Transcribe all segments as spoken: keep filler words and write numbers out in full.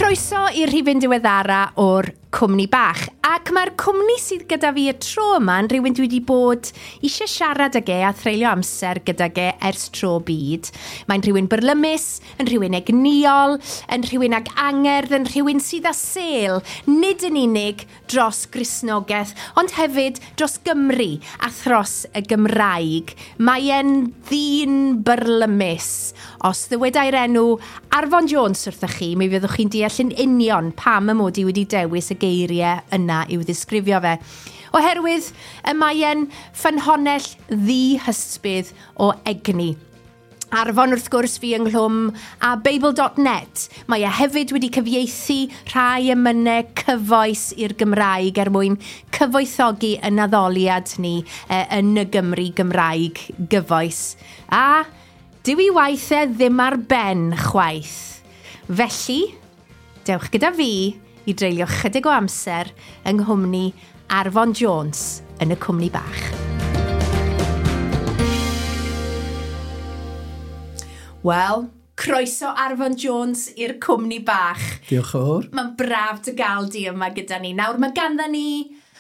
Croeso i'r rhifyn diweddara o'r cwmni bach. Ac mae'r cwmni sydd gyda fi y tro yma yn rhywun dwi wedi bod eisiau siarad ag e a threulio amser gyda ge ers tro byd. Mae'n rhywun byrlymus, yn rhywun egniol, yn rhywun ag angerdd, yn rhywun sydd â sêl, nid yn unig dros Gristnogaeth, ond hefyd dros Gymru a thros y Gymraeg. Mae e'n ddyn byrlymus. Os ddywedai'r enw Arfon Jones wrthych chi, mi fyddwch chi'n deall yn union pam y mod i wedi dewis y geiriau yna i'w ddisgrifio fe. Oherwydd y mae e'n ffynhonnell ddi-hysbydd o egni. Arfon wrth gwrs fi ynghlwm a Beibl dot net. Mae e hefyd wedi cyfieithu rhai emynau cyfoes i'r Gymraeg er mwyn cyfoethogi y naddoliad ni e, yn y Gymru Gymraeg gyfoes. A dyw ei waithau ddim ar ben chwaith. Felly, dewch gyda fi i dreulio chydig o amser yng nghwmni Arfon Jones yn y cwmni bach. Wel, croeso Arfon Jones i'r cwmni bach. Diolch yn fawr. Mae'n braf dy gael di yma gyda ni. Nawr, mae ganddo ni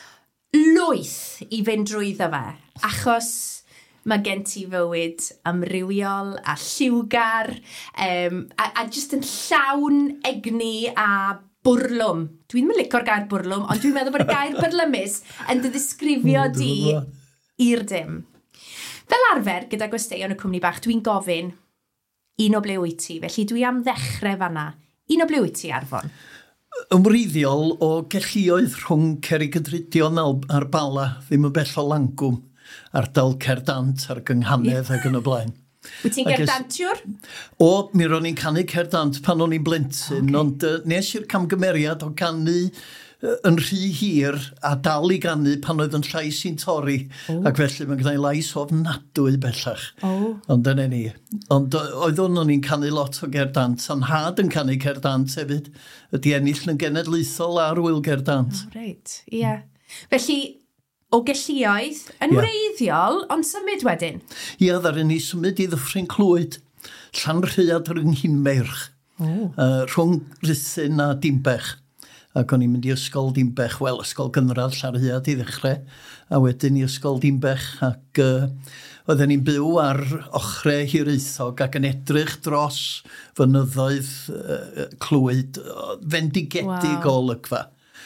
lwyth i fynd drwyddo fe, achos mae gen ti fywyd amrywiol a lliwgar, um, a, a just yn llawn egni a bwrlwm. Dwi'n ddim yn licio'r gair bwrlwm, ond dwi'n meddwl bod y gair byrlymus yn dy ddisgrifio di i'r dim. Fel arfer, gyda gwesteion y cwmni bach, dwi'n gofyn un o ble wyt ti, felly dwi am ddechrau fanna. Un o ble wyt ti, Arfon? Ymwreiddiol o gelluoedd rhwng Cerrig y Drudion a'r Bala, ddim yn bell o Langwm, ardal Cerdant a'r Gynghanedd ac yn y blaen. Wyt ti'n gerdantiwr? O, mi ro'n i'n canu Cerdant pan o'n i'n blentyn, okay. Ond uh, nes i'r camgymeriad o canu uh, yn rhy hir a dal i ganu pan oedd yn llais i'n torri, oh. Ac felly mae'n gwneud lais ofnadwy bellach. Oh. Ond dyna ni. Ond uh, oedd o'n i'n canu lot o Gerdant, a'n had yn canu Cerdant hefyd, ydi ennill yn genedlaethol ar wyl Gerdant. Oh, reit, ie. Yeah. Felly, o gelluoedd, yn yeah. wreiddiol, ond symud wedyn? Ie, yeah, ddari ni symud i Ddyffryn Clwyd, Llanrhaead yr Nghynmeirch, oh. uh, rhwng Rhuthun a Dimbech. Ac o'n i'n mynd i ysgol Dimbech, wel, ysgol gynradd Llanrhaead i ddechrau, a wedyn i ysgol Dimbech, ac uh, oedden ni'n byw ar ochrau Hiraethog ac yn edrych dros fynyddoedd uh, Clwyd, fendigedig wow. o olygfa.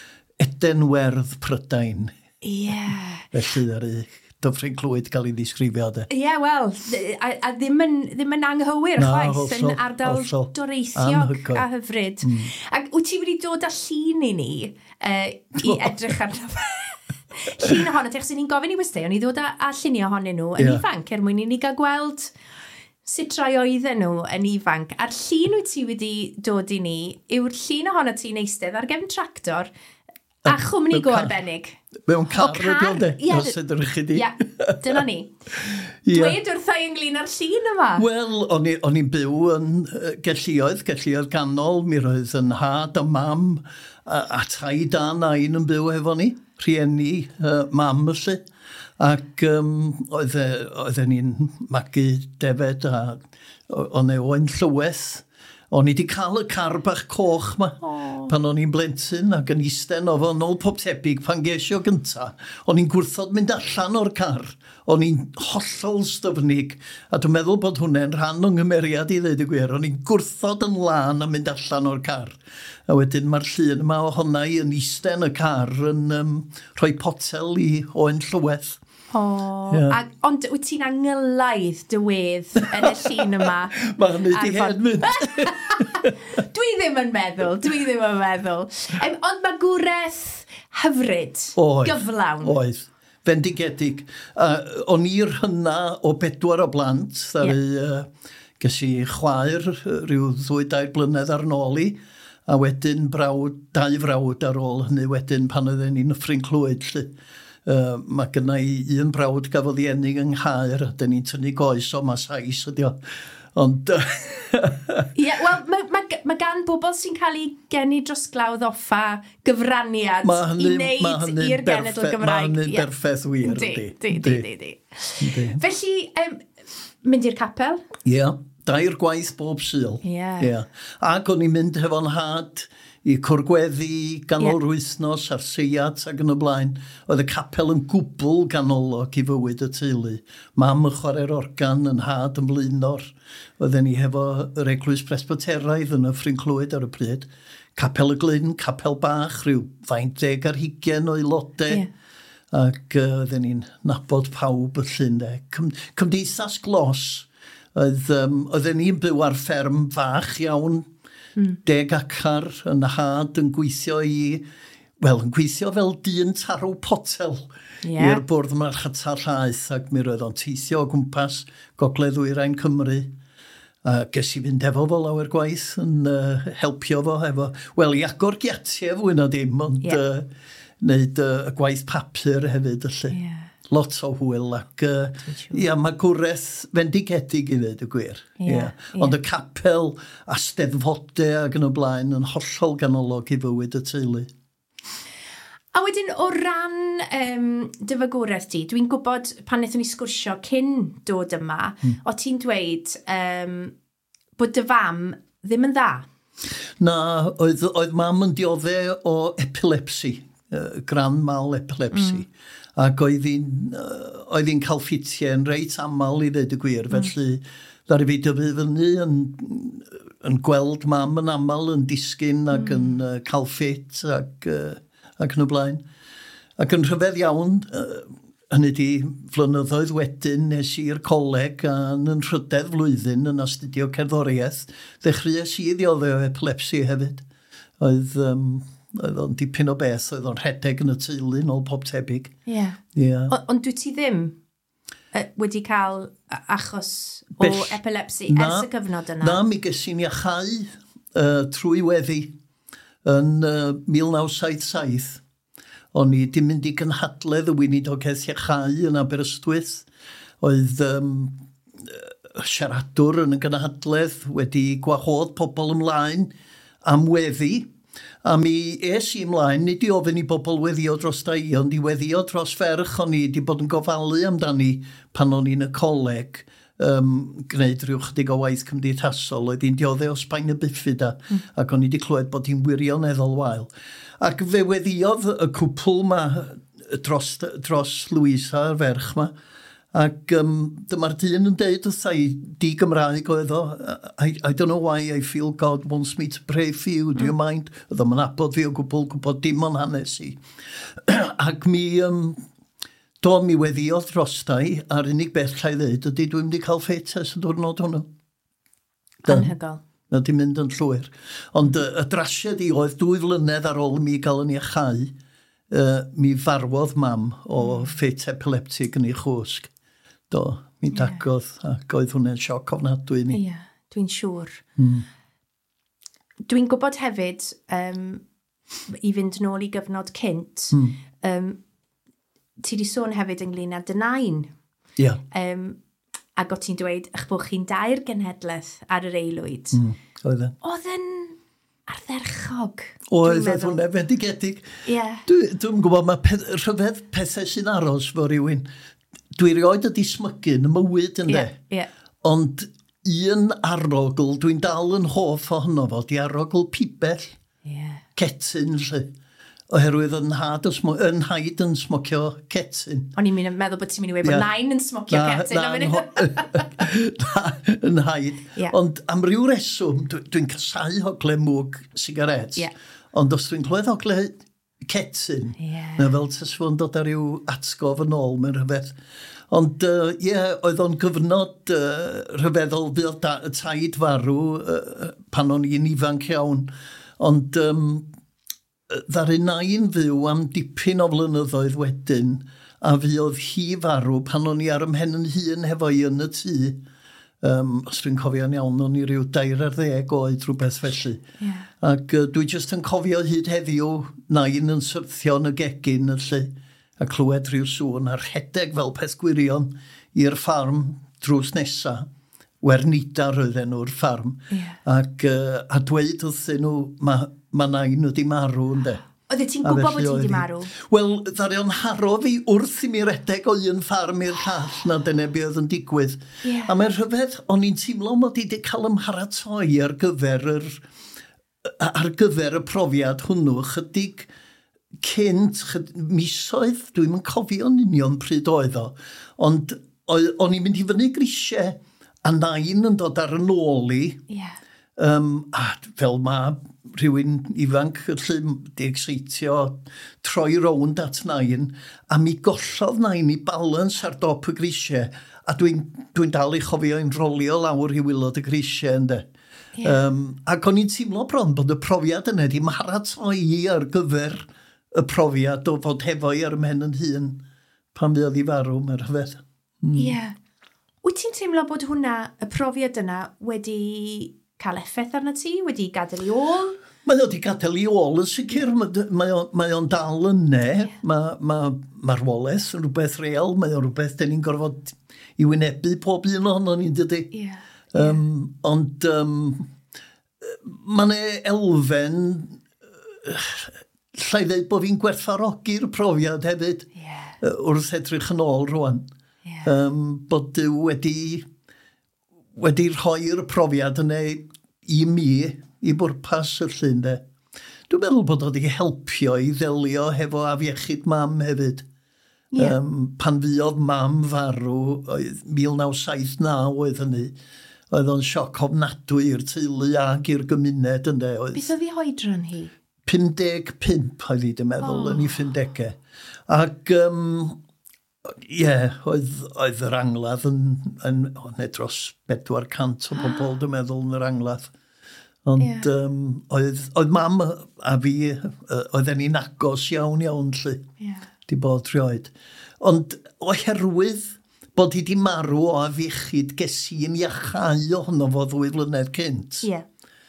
Edenwerdd Prydain. Ie. Yeah. Felly ar ei Dyffryn Clwyd cael ei ddisgrifio de. Ie, yeah, wel, a, a ddim, yn, ddim yn anghywir no, chwaith yn ardal hollol. Doreithiog a hyfryd. Mm. Ac wyt ti wedi dod â llun i ni uh, i edrych ar llun ohono, achos ni'n gofyn i wystau, o'n i ddod â, â lluniau ohonyn nhw yn yeah. ifanc, er mwyn i ni gael gweld sut rai oedden nhw yn ifanc. A'r llun wyt ti wedi dod i ni yw'r llun ohono ti'n eistedd ar gefn tractor a chwmni go arbennig. Mewn car ydi o de, os ydych chi di. Ie, dyna ni. Dweud wrthau ynglyn â'r llun yma? Wel, o'n i'n byw yn uh, gelluoedd, gelluoedd ganol. Mi roedd yn had a mam a, a taid a nain yn byw efo ni. Rhieni uh, mam ylly. Ac um, oedden ni'n magu defed a o'n e o'n llyweth. O'n i wedi cael y car bach coch ma oh. pan o'n i'n blentyn ac yn eistedd o fo nôl pob tebyg pan gesio gynta. O'n i'n gwrthod mynd allan o'r car. O'n i'n hollol styfnig a dwi'n meddwl bod hwnna'n rhan o'n ngymeriad i ddweud y gwir. O'n i'n gwrthod yn lan a mynd allan o'r car. A wedyn mae'r llun yma ohona i yn eistedd yn y car yn um, rhoi potel i Owen Llyweth. Oh, yeah. a, ond wyt ti'n angylaidd dywedd yn y llun yma? Mae hynny di hen mynd. Dwi ddim yn meddwl, dwi ddim yn meddwl. Um, ond mae gwreth hyfryd, oedd, gyflawn. Oedd, fendigedig. Uh, o'n i'r hynna o bedwar o blant, ddari yeah. uh, ges i chwaer rhyw ddwy dair blynedd ar nôl i, a wedyn brawd, dau frawd ar ôl hynny wedyn pan oedden ni'n Dyffryn Clwyd, lle. Uh, mae gynna i un brawd gafodd i ennig yng Nghaer, a dyn ni'n tynnu goes o mas hais ydi o. Ond... Ie, yeah, wel, mae ma, ma gan bobl sy'n cael ei geni dros glawdd offa gyfraniad i wneud i'r genedl Gymraeg. Mae hynny'n berffaith wir. Di, di, di, di, di. Felly, um, mynd i'r capel? Ie, yeah, dair gwaith bob syl. Ie. Yeah. Yeah. Ac o'n i'n mynd hefo'n had i cwrgweddi ganol yeah. rwythnos a'r seiat ac yn y blaen. Oedd y capel yn gwbl ganolog i fywyd y teulu. Mam yn chwarae'r organ yn had yn blynor. Oedden ni hefo yr eglwys presbyteraidd yn y Ffryn Clwyd ar y pryd. Capel y Glyn, capel bach, rhyw faint deg ar hugain o aelodau. Yeah. Ac uh, oedden ni'n nabod pawb y llun de. Cym, cymdeithas glos. Oedd, um, oedden ni'n byw ar fferm fach iawn, mm. deg acar yn had yn gweithio i, wel, yn gweithio fel dyn tarw potel yeah. i'r bwrdd Marchnata Llaeth, ac mi roedd o'n teithio o gwmpas Gogledd Ddwyrain Cymru. A ges i fynd efo fo lawer gwaith yn uh, helpio fo efo, wel, i agor giatiau fwy na dim, ond yeah. uh, wneud uh, y gwaith papur hefyd, ylly. Yeah. Lot o hwyl, ac uh, ia, mae gwreth fendigedig i ddweud y gwir. Yeah, yeah. Yeah. Ond y capel a steddfodau ac yn y blaen yn hollol ganolog i fywyd y teulu. A wedyn, o ran um, dyfagwraeth ti, dwi'n gwybod pan wnaethon ni sgwrsio cyn dod yma, hmm. o ti'n dweud um, bod dy fam ddim yn dda? Na, oedd, oedd mam yn dioddau o epilepsi, uh, gran mal epilepsi. Mm. Ac oedd hi'n uh, cael ffitiau yn reit aml i ddweud y gwir, mm. felly ddari fi dyfu fyny yn, yn gweld mam yn aml yn disgyn ac mm. yn uh, cael ffit ac, uh, ac yn y blaen. Ac yn rhyfedd iawn, uh, hynny di flynyddoedd wedyn nes i'r coleg a yn rhydedd flwyddyn yn astudio cerddoriaeth, ddechreuais i ddioddau o epilepsi hefyd. Oedd... Um, oedd o'n dipyn o beth, oedd o'n rhedeg yn y teulu nôl pob tebyg. Yeah. Yeah. Ond dwi ti ddim uh, wedi cael achos o Bell, epilepsi na, ers y cyfnod yna? Na, mi ges i'n iachau uh, trwy weddi yn uh, mil naw saith saith. O'n i dim mynd i gynhadledd y weinidogaeth iachau yn Aberystwyth. Oedd um, siaradwr yn y gynhadledd wedi gwahodd pobl ymlaen am weddi. A mi es i ymlaen, nid i ofyn i bobl weddio dros da i, ond i weddio dros ferch o'n i wedi bod yn gofalu amdani pan o'n i'n y coleg, um, gwneud rhyw chydig o waith cymdeithasol, oedd hi'n dioddau o Sbaen y Bifida, mm. ac o'n i wedi clywed bod hi'n wirioneddol wael. Ac fe weddiodd y cwpl ma dros, dros Louisa, y ferch ma, ac um, dyma'r dyn yn deud wrtha i, di Gymraeg oedd o, I, I don't know why I feel God wants me to pray for you, do you mind? Oedd o'n abod fi o gwbl, gwybod dim o'n hanes i. Ac mi, um, do mi weddio drostau, a'r unig beth lle i ddweud, ydy dwi'n mynd i cael ffeit ers y diwrnod hwnnw. Anhygol. Na di mynd yn llwyr. Ond y, y drasiad i oedd dwy flynedd ar ôl mi gael yn iachau, uh, mi farwodd mam o ffeit epileptig yn ei chwsg. Do, mi dagodd, yeah. ac oedd hwnna'n sioc ofnadwy ni. Ie, yeah, dwi'n siŵr. Mm. Dwi'n gwybod hefyd, um, i fynd nôl i gyfnod cynt, mm. um, ti di sôn hefyd ynglyn â dy nain. Ie. Yeah. Um, ac o ti'n dweud, eich bod chi'n dair genhedlaeth ar yr eilwyd. Mm. Oedd yn. Oedd yn ardderchog. Oedd, oedd hwnna fendigedig. Ie. Yeah. Dwi'n dwi gwybod, mae pe rhyfedd pethau sy'n aros fo rhywun. Dwi rioed ydi smygu yn y mywyd yn yeah, de. Yeah. Ond un arogl, dwi'n dal yn hoff ohono fo, di arogl pibell, yeah. Cetyn, lle. Oherwydd yn had yn haid yn smocio cetyn. O'n i'n meddwl bod ti'n mynd i weid bod yeah. nain yn smocio na, cetyn. Na, yn haid. Yeah. Ond am ryw reswm, dwi'n casau hogle mwg sigaret. Yeah. Ond os dwi'n clywed hogle cetyn, yeah. na fel tesfon dod ar ryw atgof yn ôl mewn rhyfedd. Ond, ie, uh, yeah, oedd o'n gyfnod uh, rhyfeddol fydd y taid farw uh, pan o'n i'n ifanc iawn. Ond um, ddaru nain fyw am dipyn o flynyddoedd wedyn, a fydd hi farw pan o'n i ar ymhen yn hun hefo i yn y tŷ. Um, os dwi'n cofio'n iawn, o'n i ryw dair ar ddeg oed rhywbeth felly. Yeah. Ac uh, dwi jyst yn cofio hyd heddiw nain yn syrthio yn y gegin lle, a clywed rhyw sŵn ar rhedeg fel peth gwirion i'r ffarm drws nesa. Wernidar oedd enw'r ffarm. Yeah. Ac uh, a dweud wrthyn nhw, mae ma nain wedi marw ynde. Oedd ti'n gwybod bod ti wedi marw? Wel, ddari o'n haro fi wrth i mi redeg o un ffarm i'r llall na dyna be oedd yn digwydd. Yeah. A mae'r rhyfedd, o'n i'n teimlo mod i wedi cael ymharatoi ar gyfer yr, ar gyfer y profiad hwnnw, chydig cynt, misoedd, dwi'n yn cofio'n union pryd oedd o, ond o'n i'n mynd i fyny grisiau, a nain yn dod ar y nôl i, yeah. um, a fel mae rhywun ifanc lle di exeitio troi rownd at nain, a mi gollodd nain i balans ar dop y grisiau, a dwi'n dwi dal i chofio i'n rolio lawr i wilod y grisiau ynddo. Yeah. Um, ac o'n i'n teimlo bron bod y profiad yna di maratoi ar gyfer y profiad o fod hefo'i ar ymhen yn hun pan fydd i farw, mae'r hyfedd. Ie. Mm. Yeah. Wyt ti'n teimlo bod hwnna, y profiad yna, wedi cael effaith arna ti? Wedi gadael i ôl? Mae o wedi gadael i ôl yn sicr. Mae o'n mae o dal yna. Yeah. Mae'r ma, ma marwolaeth yn rhywbeth real. Mae o'n rhywbeth dyn ni'n gorfod i wynebu pob un ohono ni'n dydy. Yeah. Um, yeah. Ond um, mae'n elfen... Uh, llai ddeud bod fi'n gwerthfawrogi'r profiad hefyd, yeah. uh, wrth edrych yn ôl rwan. Yeah. Um, bod Duw wedi, wedi rhoi'r profiad yna i mi, i bwrpas y llunde. Dwi'n meddwl bod wedi helpio i ddelio hefo afiechyd mam hefyd. Yeah. Um, pan fuodd mam farw, oedd mil naw saith naw oedd hynny, oedd o'n sioc ofnadwy i'r teulu ag i'r gymuned ynddo. Beth oedd ei hoedran hi? pumdeg pump oedd hi, dwi'n meddwl, oh. yn ei ffindegau. Ac, um, ie, yeah, oedd, oedd yr angladd yn, yn oedd dros bedwar cant o bobl, dwi'n meddwl, yn yr angladd. Ond yeah. um, oedd, oedd mam a fi, oedd ni'n agos iawn iawn, lle, yeah. di bod rioed. Ond oherwydd bod hi di marw o afiechyd gesi'n iachau ohono fo ddwy flynedd cynt. Ie. Yeah.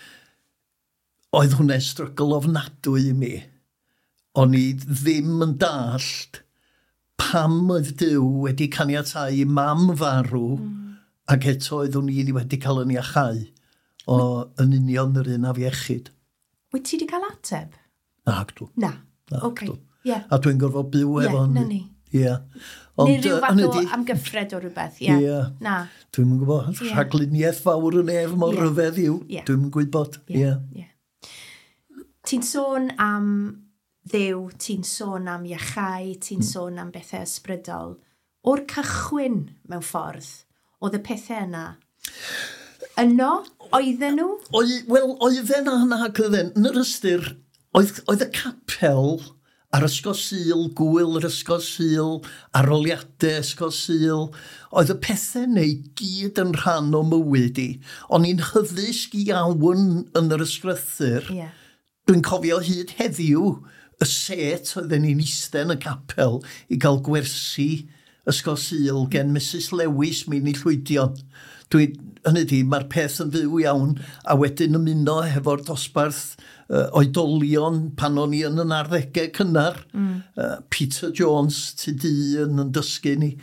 Oedd hwnna'n strygl ofnadwy i mi. O'n i ddim yn dallt pam oedd Duw wedi caniatáu i mam farw mm. ac eto oedd o'n i wedi cael yn iachau o yn union yr un afiechyd. Wyt ti wedi cael ateb? Na, dw. Na, oce. Yeah. A dwi'n gorfod byw yeah, efo ni. Ie. Yeah. Neu rhyw fath o amgyffred o rhywbeth, ie. Yeah. Yeah. Na. Dwi'n gwybod, yeah. rhagluniaeth fawr yn ef mor yeah. rhyfedd yw. Yeah. Dwi'n gwybod, ie. Yeah. Yeah. Yeah. Ti'n sôn am Dduw, ti'n sôn am iachau, ti'n mm. sôn am bethau ysbrydol. O'r cychwyn mewn ffordd, oedd y pethau yna? Yno, oedden nhw? Wel, oedden yna gyden. Yn yr ystyr, oedd, oedd y capel ar ysgol Sul, gwyl yr ysgol Sul, aroliadau ysgol Sul, oedd y pethau neu gyd yn rhan o mywyd i. O'n i'n hyddysg iawn yn yr ysgrythyr. Yeah. Dwi'n cofio hyd heddiw y set oedden ni'n eistedd yn y capel i gael gwersi ysgol Sul gen Mrs Lewis mi'n ei llwydion. Dwi, hynny di, mae'r peth yn fyw iawn a wedyn ymuno hefo'r dosbarth uh, oedolion pan o'n i yn yn arddegau cynnar. Mm. Uh, Peter Jones, ty dyn yn dysgu ni.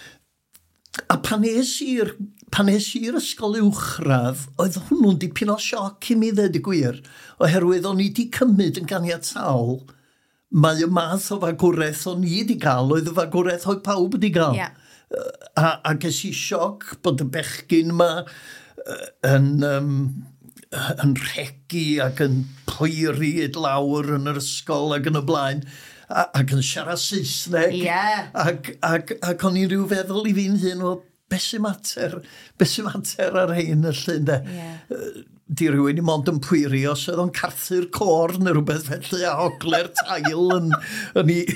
A pan es i'r pan es i'r ysgol uwchradd, oedd hwnnw'n dipyn o sioc i mi ddweud y gwir, oherwydd o'n i wedi cymryd yn ganiataol, mae y math o fagwraeth o'n i wedi cael, oedd y fagwraeth oedd pawb wedi cael. Yeah. A, a ges i sioc bod y bechgyn yma yn, um, yn rhegi ac yn poeri i lawr yn yr ysgol ac yn y blaen, ac yn siarad Saesneg. Yeah. Ac, ac, ac o'n i rhyw feddwl i fi'n hyn o beth sy'n mater, beth sy'n mater ar hein y llun de. Yeah. Di rhywun i mond yn pwyri os oedd o'n carthu'r cor neu rhywbeth felly a hogle'r tail yn, yn i...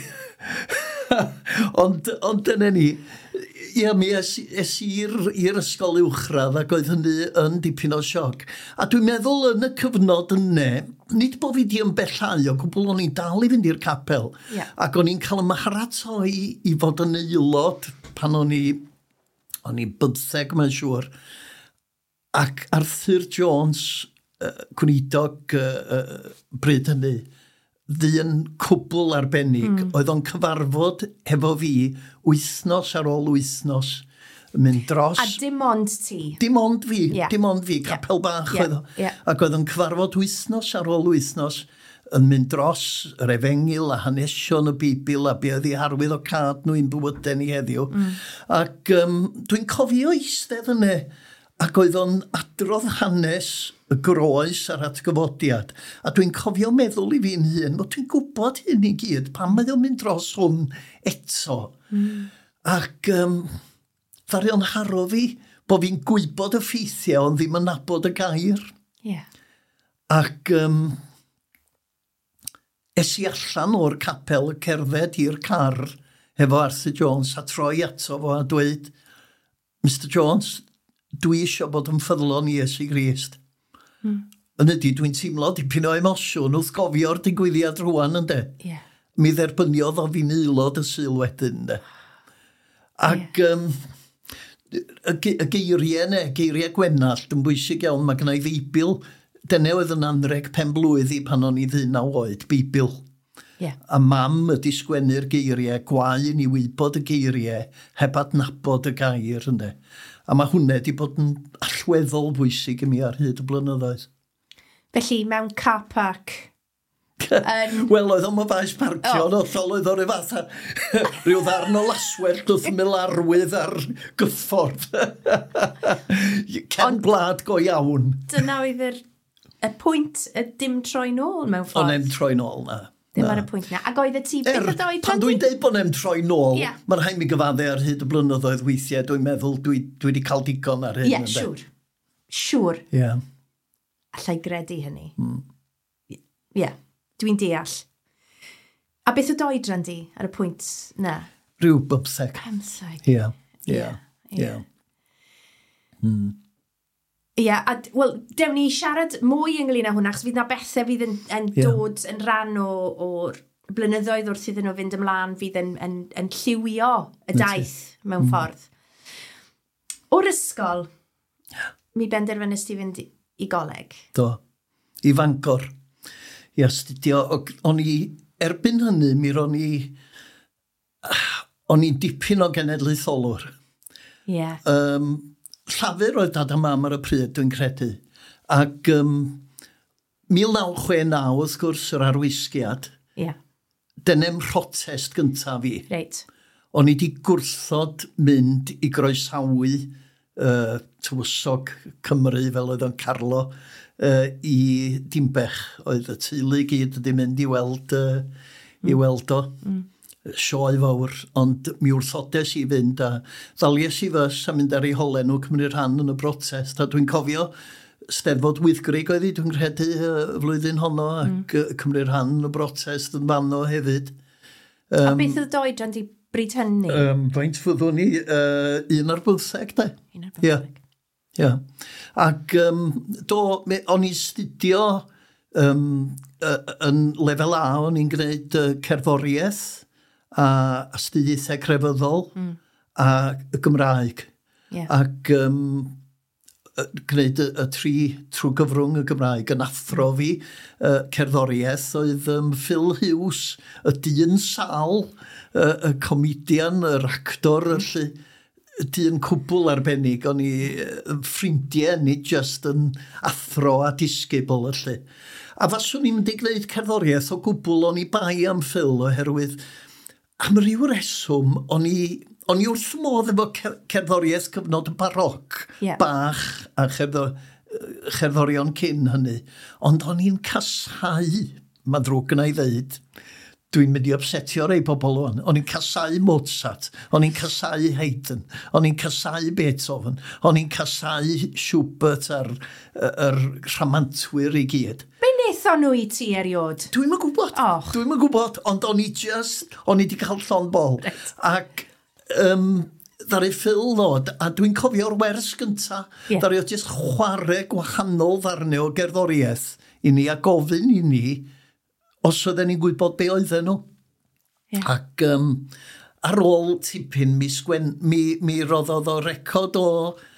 ond, ond dyna ni, ia, mi es, es i'r ysgol uwchradd ac oedd hynny yn dipyn o sioc. A dwi'n meddwl yn y cyfnod yna, nid bod fi di yn bellau o gwbl o'n i'n dal i fynd i'r capel. Yeah. Ac o'n i'n cael y maharatoi i fod yn aelod pan o'n i, o'n i bydtheg mae'n siŵr. Ac Arthur Jones, uh, gwneidog uh, uh, bryd hynny, ddyn cwbl arbennig, mm. oedd o'n cyfarfod hefo fi wythnos ar ôl wythnos, mynd dros... A dim ond ti? Dim ond fi, yeah. dim ond fi, capel yeah. bach yeah. oedd o. Yeah. Ac oedd o'n cyfarfod wythnos ar ôl wythnos, yn mynd dros yr efengil a hanesion y Bibl a be oedd ei harwydd o cad nhw i'n bywydau ni heddiw. Mm. Ac um, dwi'n cofio eistedd yna, ac oedd o'n adrodd hanes y groes ar atgyfodiad. A dwi'n cofio meddwl i fi'n hun, bod dwi'n gwybod hyn i gyd, pan mae o'n mynd dros hwn eto. Mm. Ac um, ddari o'n haro fi bod fi'n gwybod y ffeithiau, ond ddim yn nabod y gair. Yeah. Ac um, es i allan o'r capel y cerdded i'r car efo Arthur Jones a troi ato fo a dweud, Mr Jones, dwi eisiau bod yn ffyddlon i Iesu Grist. Mm. Yn ydy, dwi'n teimlo dipyn o emosiwn wrth gofio'r digwyddiad rwan, ynddo? Yeah. Mi dderbyniodd o fi'n aelod y syl wedyn, ynddo? Ac yeah. um, y, ge y geiriau ne, geiriau gwenallt yn bwysig iawn, mae gennau Feibil. Dyna oedd yn anreg pen blwydd i pan o'n i ddeunaw oed, Beibil. Yeah. A mam ydi sgwennu'r geiriau, gwaen i wybod y geiriau, heb adnabod y gair, ynddo. A mae hwnna wedi bod yn allweddol bwysig i mi ar hyd y blynyddoedd. Felly, mewn car park... Um, Wel, oedd o'n faes parcio, oh. Othol oedd o'r efo rhyw ddarn o laswell wrth milarwydd ar gyffordd. Cen blad go iawn. Dyna oedd yr y pwynt y dim troi nôl mewn ffordd. O'n em troi nôl, na. Ddim ar y pwynt na. Ac oedd y ti beth er, oedd oed? Pan dwi'n deud bod em troi nôl, yeah. Mae'n rhaid mi gyfadde ar hyd y blynyddoedd weithiau, dwi'n meddwl dwi, dwi wedi cael digon ar hyn. Ie, yeah, siŵr. Siŵr. Ie. Yeah. Allai gredu hynny. Ie, Mm. yeah, dwi'n deall. A beth oedd oedran di ar y pwynt na? Rhyw bymtheg. Bymtheg. Ie, ie, ie. Ie, a wel, dewn ni siarad mwy ynglyn â hwnna, achos fydd na bethau fydd yn, yn yeah. dod yn rhan o'r blynyddoedd wrth iddyn nhw fynd ymlaen, fydd yn, yn, yn lliwio y daith mewn mm. ffordd. O'r ysgol, mi benderfynus ti fynd i goleg? Do, i Fangor. I astudio, o'n i, erbyn hynny, mi ro'n i, o'n i dipyn o genedlaetholwr. Ie. Yeah. Um, Llafur oedd dad a mam ar y pryd, dwi'n credu. Ac um, mil naw chwe naw, wrth gwrs, yr arwisgiad. Ie. Yeah. Dyna'n protest gyntaf fi. Reit. O'n i di gwrthod mynd i groesawu uh, tywysog Cymru, fel oedd o'n Carlo, uh, i Dimbech. Oedd y teulu gyd wedi mynd i weld, uh, mm. i weld o. Mm. Sioe fawr, ond mi wrthodes i fynd a ddalies i fys a mynd ar ei holen nhw cymryd rhan yn y brotest. A dwi'n cofio Steddfod Wyddgrug oedd i, dwi'n credu, y flwyddyn honno, ac mm. cymryd rhan yn y brotest yn fanno hefyd. Um, a beth oedd oedran di bryd hynny? Um, faint fyddwn ni? Uh, un ar bwtheg, de? Un ar bwtheg. Ie. Yeah. Ac um, do, me, o'n i studio um, uh, yn lefel A, o'n i'n gwneud uh, cerddoriaeth, a astudiaethau crefyddol mm. a y Gymraeg. Yeah. Ac um, gwneud y, y tri trwy gyfrwng y Gymraeg yn athro fi uh, cerddoriaeth oedd um, Phil Hughes, y dyn sal, uh, y comedian, yr actor, y dyn cwbl arbennig, o'n i uh, ffrindiau ni just yn athro a disgybl y lle. A faswn i'n mynd i gwneud cerddoriaeth o gwbl, o'n i bai am Phil oherwydd am ryw reswm, o'n i, on i wrth modd efo cerddoriaeth cyfnod baroc, yeah. bach a cherddor, cherddorion cyn hynny. Ond o'n i'n casau, mae drwg yna i ddeud, dwi'n mynd i upsetio rei pobl o'n. O'n i'n casau Mozart, o'n i'n casau Haydn, o'n i'n casau Beethoven, o'n i'n casau Schubert a'r, ar rhamantwyr i gyd. Be wnaethon nhw i ti eriod? Dwi'n yn gwybod, oh. dwi'n yn gwybod, ond o'n i just, o'n i wedi cael llon bol. Right. Ac um, ddari Phil ddod, a dwi'n cofio'r wers gynta, yeah. ddari o just chwarae gwahanol ddarnau o gerddoriaeth i ni a gofyn i ni, os oedden ni'n gwybod be oedden nhw. Yeah. Ac um, ar ôl tipyn, mi, sgwen, mi, mi roddodd o record o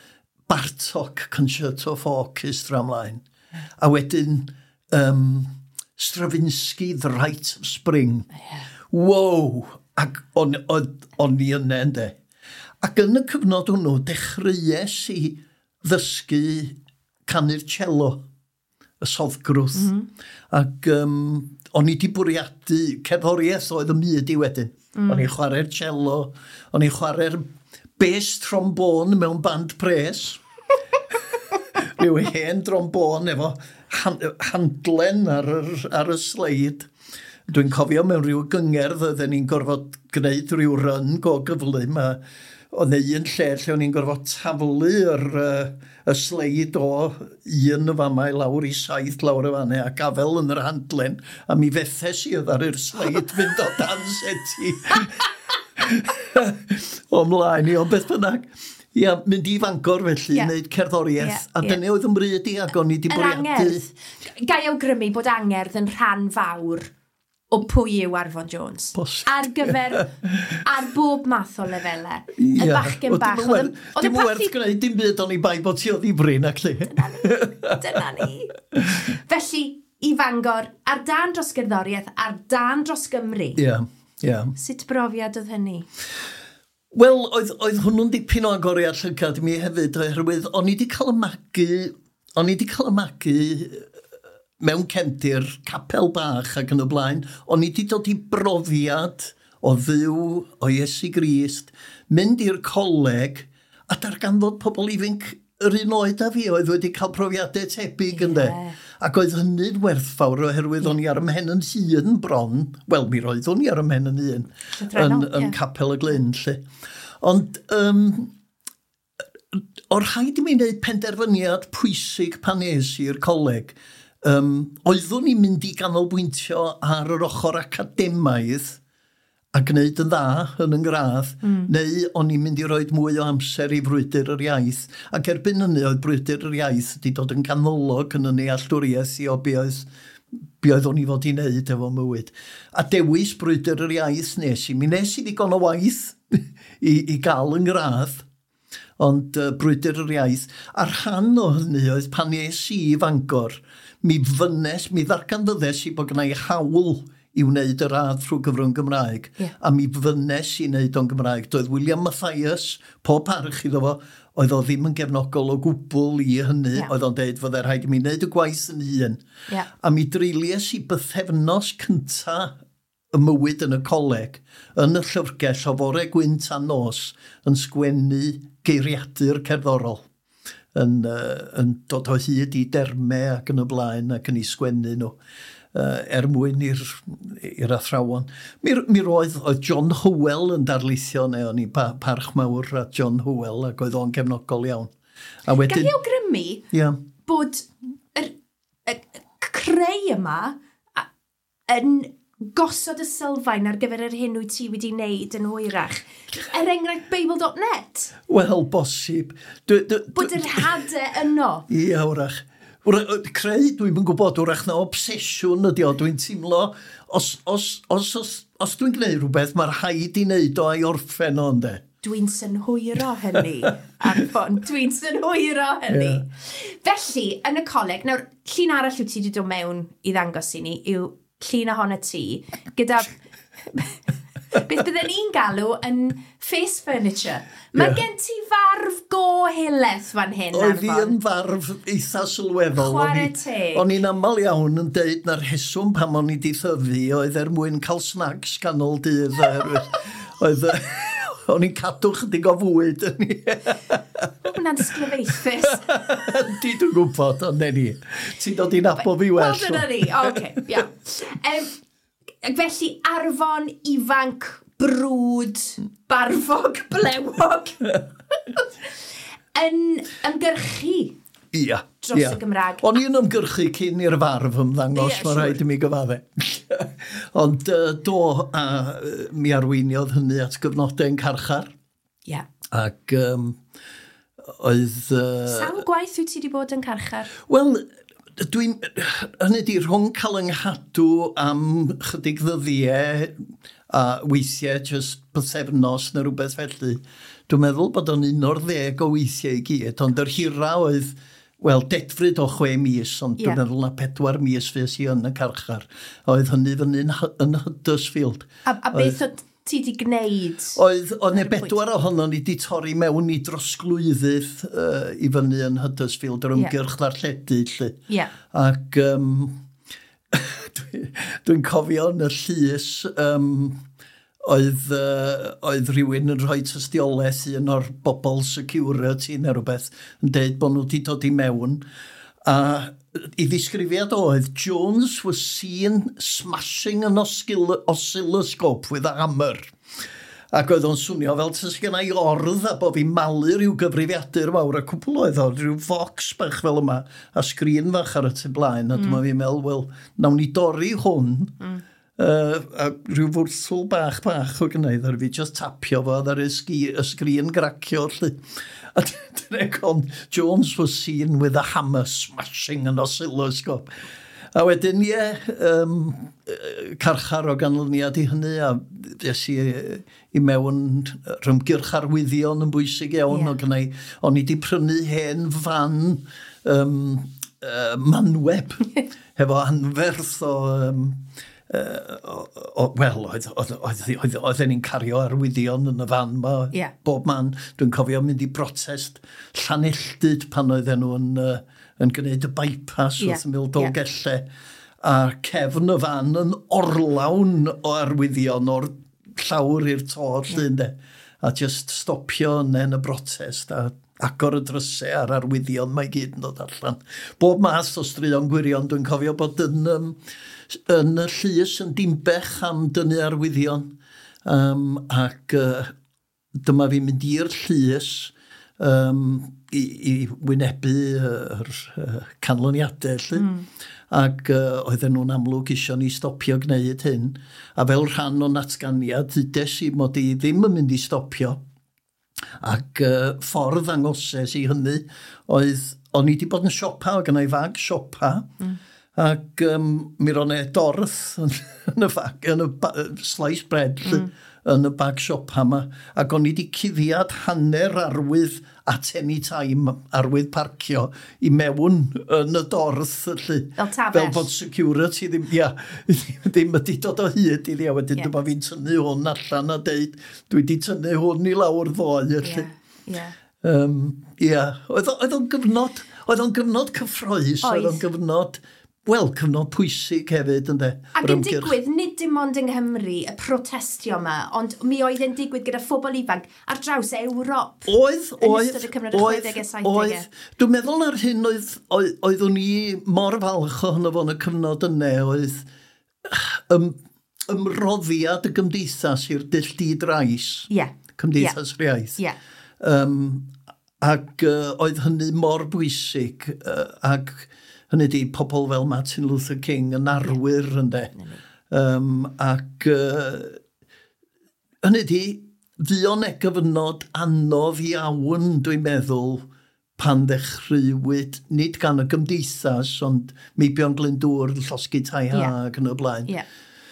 Bartok Concerto for Orchestra ymlaen. Yeah. A wedyn um, Stravinsky, The Rite of Spring. Yeah. Wow! Ac o'n, on, on i yna, ynde. Ac yn y cyfnod hwnnw, dechreuais i ddysgu canu'r cello, y soddgrwth. Mm -hmm. Ac um, o'n i di bwriadu cerddoriaeth oedd y myd i wedyn. Mm. O'n i'n chwarae'r cello, o'n i'n chwarae'r bass trombone mewn band pres. rhyw hen trombôn efo han, handlen ar, yr, ar y sleid. Dwi'n cofio mewn rhyw gyngerdd oedden ni'n gorfod gwneud rhyw ryn go gyflym a o neu un lle lle o'n i'n gorfod taflu yr, uh, y sleid o un y fama i lawr i saith lawr y fanau a gafel yn yr handlen a mi fethes i oedd ar yr sleid fynd o dan seti o mlaen i o beth bynnag. Ia, mynd i Fangor felly, yeah. Wneud cerddoriaeth, yeah, a dyna yeah. oedd ymryd i ac o'n i di bwriadu. Gai awgrymu bod angerdd yn rhan fawr o pwy yw Arfon Jones. Bos. Ar gyfer, ar bob math o lefelau. Y bachgen bach. Dim werth gwneud dim byd o'n i bai bod ti o ddifrin ac li. Dyna ni, dyna ni. Felly, i Fangor, ar dan dros gerddoriaeth, ar dan dros Gymru. Ia, yeah, ia. Yeah. Sut brofiad oedd hynny? Wel, oedd, oedd hwnnw'n dipyn o agor i allygad mi hefyd, oherwydd o'n i wedi cael ymagu, o'n i wedi cael ymagu mewn cefndir, capel bach ac yn y blaen, o'n i wedi dod i brofiad o ddiw, o Iesu Grist, mynd i'r coleg, a darganfod pobl ifanc yr un oed a fi oedd wedi cael profiadau tebyg yeah. Ynde. Ac oedd hynny'n werthfawr oherwydd yeah. O'n i ar ymhen yn hun bron, wel mi roedd o'n i ar ymhen yn hun, yn, yn yeah. Capel y Glyn, lle. Ond, um, o'r rhaid i mi wneud penderfyniad pwysig pan es i'r coleg, um, oeddwn i'n mynd i ganolbwyntio ar yr ochr academaidd, a gwneud yn dda yn yngradd, mm. neu o'n i'n mynd i roed mwy o amser i frwydr yr iaith. Ac erbyn hynny oedd brwydr yr iaith wedi dod yn ganolog yn y nealltwriaeth i o be oedd, be oedd o'n i fod i wneud efo mywyd. A dewis brwydr yr iaith nes i. Mi nes i ddigon o waith i, i gael yn gradd, ond uh, brwydr yr iaith. A rhan o hynny oedd pan nes i i Fangor, mi fynes, mi ddarganfyddes i bod gynna i hawl i wneud y radd trwy gyfrwng Gymraeg. Yeah. A mi fynes i wneud o'n Gymraeg. Doedd William Mathias, pob parch iddo fo, oedd o ddim yn gefnogol o gwbl i hynny. Yeah. Oedd o'n deud fod e'r rhaid i mi wneud y gwaith yn hun. Yeah. A mi drilies i bythefnos cynta y mywyd yn y coleg yn y llyfrgell o fore gwynt a nos yn sgwennu geiriadur cerddorol. Yn, uh, yn dod o hyd i dermau ac yn y blaen ac yn ei sgwennu nhw. Uh, er mwyn i'r athrawon. Mi, mi roedd oedd John Hywel yn darlithio neu o'n i pa, parch mawr a John Hywel ac oedd o'n gefnogol iawn. A wedyn... Gall i awgrymu yeah. bod y, y, y creu yma a, yn gosod y sylfaen ar gyfer yr hyn wyt ti wedi wneud yn hwyrach. Er enghraifft Beibl dot net. Wel, bosib. Dwi, dwi, bod yr hadau yno. Ia, wrach. Creu, dwi'n yn gwybod, wrach na obsesiwn ydi o, dwi'n teimlo, os, os, os, os, os dwi'n gwneud rhywbeth, mae'r rhaid i wneud o a'i orffen o, ynde? Dwi'n synhwyro hynny, Arfon, dwi'n synhwyro hynny. Yeah. Felly, yn y coleg, nawr, llun arall yw ti wedi dod mewn i ddangos i ni, yw llun ohona ti, gyda... Beth bydden ni'n galw yn face furniture. Mae yeah. gen ti farf go hileth fan hyn, Arfon. Oedd hi yn farf eitha sylweddol. Chwarae te. O'n i'n aml iawn yn deud na'r heswm pam o'n i di thyfu oedd er mwyn cael snags ganol dydd. Oedd... O'n i'n cadw chydig o fwyd yn ni. O, hwnna'n sglyfaethus. Di dwi'n gwybod, ond ne ni. Ti'n dod i'n abo fi well. Wel, dyna ni. O, oce, iawn. Um, felly, Arfon ifanc, brwd, barfog, blewog. Yn ymgyrchu. Ia. Dros ia. Y Gymraeg. O'n i'n ymgyrchu cyn i'r farf ymddangos, yeah, mae rhaid i mi gyfadde. Ond uh, do, a uh, mi arweiniodd hynny at gyfnodau'n carchar. Ia. Yeah. Ac um, oedd... Uh, Sawl gwaith wyt ti wedi bod yn carchar? Wel, dwi'n... Hynny di, rhwng cael yng nghadw am chydig ddyddiau a weithiau just bythefnos neu rhywbeth felly. Dwi'n meddwl bod o'n un o'r ddeg o weithiau i gyd, ond yr hira oedd... Wel, dedfryd o chwe mis, ond yeah. Dwi'n meddwl na pedwar mis fes i yn y carchar. Oedd hynny fyny'n yn Huddersfield. A, a beth oedd ti wedi gwneud? Oedd, oedd ne bedwar ohono ni wedi torri mewn i drosglwyddydd uh, i fyny yn Huddersfield, yr ymgyrch yeah. ddarlledu, lle. Yeah. Ac um, dwi'n dwi cofio yn y llys, um, oedd, uh, oedd rhywun yn rhoi tystiolaeth i un o'r bobl security neu rhywbeth yn dweud bod nhw wedi dod i mewn. A i ddisgrifiad oedd, Jones was seen smashing an oscilloscope with a hammer. Ac oedd o'n swnio fel tas gen i ordd a bod fi'n malu rhyw gyfrifiadur mawr a cwpl oedd o, rhyw fox bach fel yma, a sgrin fach ar y tu blaen, a dyma mm. fi'n meddwl, wel, nawn ni dorri hwn, mm. uh, a rhyw fwrthwl bach bach o gynnau, ar fi just tapio fo, ar y, sgi, y sgrin gracio, lle. A dyna con, Jones was seen with a hammer smashing an oscilloscope. A wedyn, ie, um, carchar o ganlyniad i hynny, a des i, i mewn rhymgyrch arwyddion yn bwysig iawn, yeah. o gynnau, o'n i wedi prynu hen fan um, uh, manweb, hefo anferth o, um, uh, o, o wel, oedd ni'n cario arwyddion yn y fan ma, yeah. bob man, dwi'n cofio mynd i brotest Llanelldyd pan oedden nhw yn... Uh, yn gwneud y bypass yeah. wrth ymwyl Dolgelle, yeah. a cefn y fan yn orlawn o arwyddion o'r llawr i'r tor, yeah. a just stopio yn y brotest, a agor y drysau ar arwyddion mae gyd yn dod allan. Bob math o straeon gwirion, dwi'n cofio bod yn, um, yn y llys yn dimbech am dynnu arwyddion, um, ac uh, dyma fi'n mynd i'r llys, um, i, i wynebu yr uh, canlyniadau, mm. ac uh, oedden nhw'n amlwg isio ni stopio gwneud hyn, a fel rhan o natganiad, ddes i mod i ddim yn mynd i stopio, ac uh, ffordd angoses i hynny oedd, o'n i wedi bod yn siopa, o gynnau fag siopa, mm. ac um, mi ro'n e dorth yn y fag, yn y slice bread, mm. yn y bag siopa yma, ac o'n i wedi cuddiad hanner arwydd at any time, arwydd parcio i mewn yn y dorth, lle, fel tafell. Fel bod security ddim, ia, ddim wedi dod o hyd i ddia, wedyn yeah. dyma fi'n tynnu hwn allan a deud, dwi wedi tynnu hwn i lawr ddoe, lle. Ia, yeah. yeah. um, yeah. oedd o'n gyfnod, oedd o'n gyfnod cyffroes, oedd o'n gyfnod, wel, cyfnod pwysig hefyd, ynddo. Ac yn digwydd, nid dim ond yng Nghymru, y protestio yma, ond mi oedd yn digwydd gyda phobl ifanc ar draws Ewrop. Oedd, oedd, oedd, oedd. Dwi'n meddwl ar hyn oedd, oedd, oeddwn i mor falch ohono fo'n y cyfnod yna, oedd ym, ymroddiad y gymdeithas i'r dilldi drais. Yeah. Cymdeithas yeah. Rhiaith. Yeah. Um, ac uh, oedd hynny mor bwysig, uh, ac... hynny di pobl fel Martin Luther King yn arwyr ynddo. Um, ac uh, hynny di, fuon e gyfnod anodd iawn, dwi'n meddwl, pan ddechreuwyd, nid gan y gymdeithas, ond Meibion Glyndŵr, llosgi tai ha yeah. ac yn y blaen. Yeah.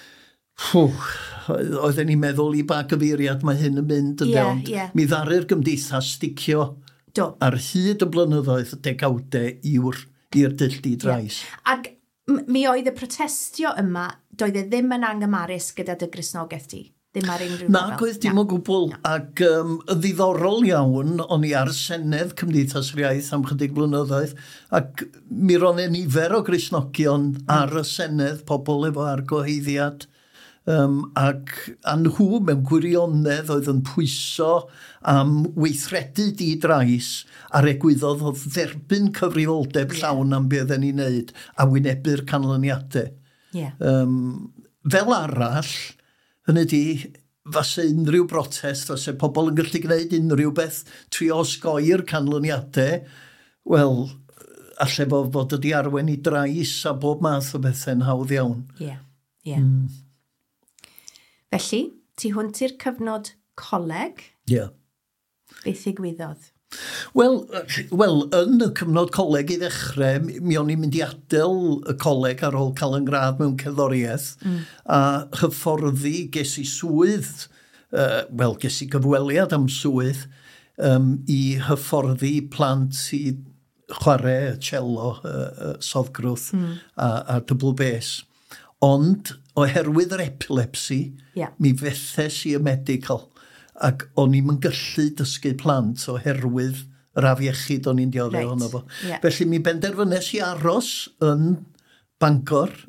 Oedden ni'n meddwl i ba gyfeiriad mae hyn yn mynd yn yeah, yeah. mi ddaru'r gymdeithas sticio Do. ar hyd y blynyddoedd y degawdau i'r i'r dilldi drais. Yeah. Ac mi oedd y protestio yma, doedd e ddim yn anghymarus gyda dy Gristnogaeth di? Ddim ar unrhyw Na, oedd dim o gwbl. No. Ac um, y ddiddorol iawn, o'n i ar Senedd Cymdeithas Rhiaith am chydig blynyddoedd, ac mi ro'n e nifer o Gristnogion mm. ar y Senedd, pobl efo argoheiddiad, um, ac a nhw mewn gwirionedd oedd yn pwyso am weithredu di drais ar egwyddodd o dderbyn cyfrifoldeb yeah. llawn am beth ni'n neud a wynebu'r canlyniadau. Yeah. Um, fel arall, hynny di, fase unrhyw brotest, fase pobl yn gallu gwneud unrhyw beth trio osgoi'r canlyniadau, wel, alle fod fod ydi arwen i drais a bob math o bethau'n hawdd iawn. Ie, yeah. ie. Yeah. Mm. Felly, ti hwnt i'r cyfnod coleg? Ie. Yeah. Beth ddigwyddodd? Wel, well, yn y cyfnod coleg i ddechrau, mi o'n i'n mynd i adael y coleg ar ôl cael yn gradd mewn cerddoriaeth, mm. a hyfforddi ges i swydd, uh, wel, ges i gyfweliad am swydd, um, i hyfforddi plant i chwarae cello, uh, uh, soddgrwth mm. a, a double bass. Ond, oherwydd yr epilepsi, yeah. mi fethes i y medical. Ac o'n i'n gallu dysgu plant oherwydd yr afiechyd o'n i'n dioddau right. ohono fo. Yeah. Felly mi benderfynes i aros yn Bangor mm.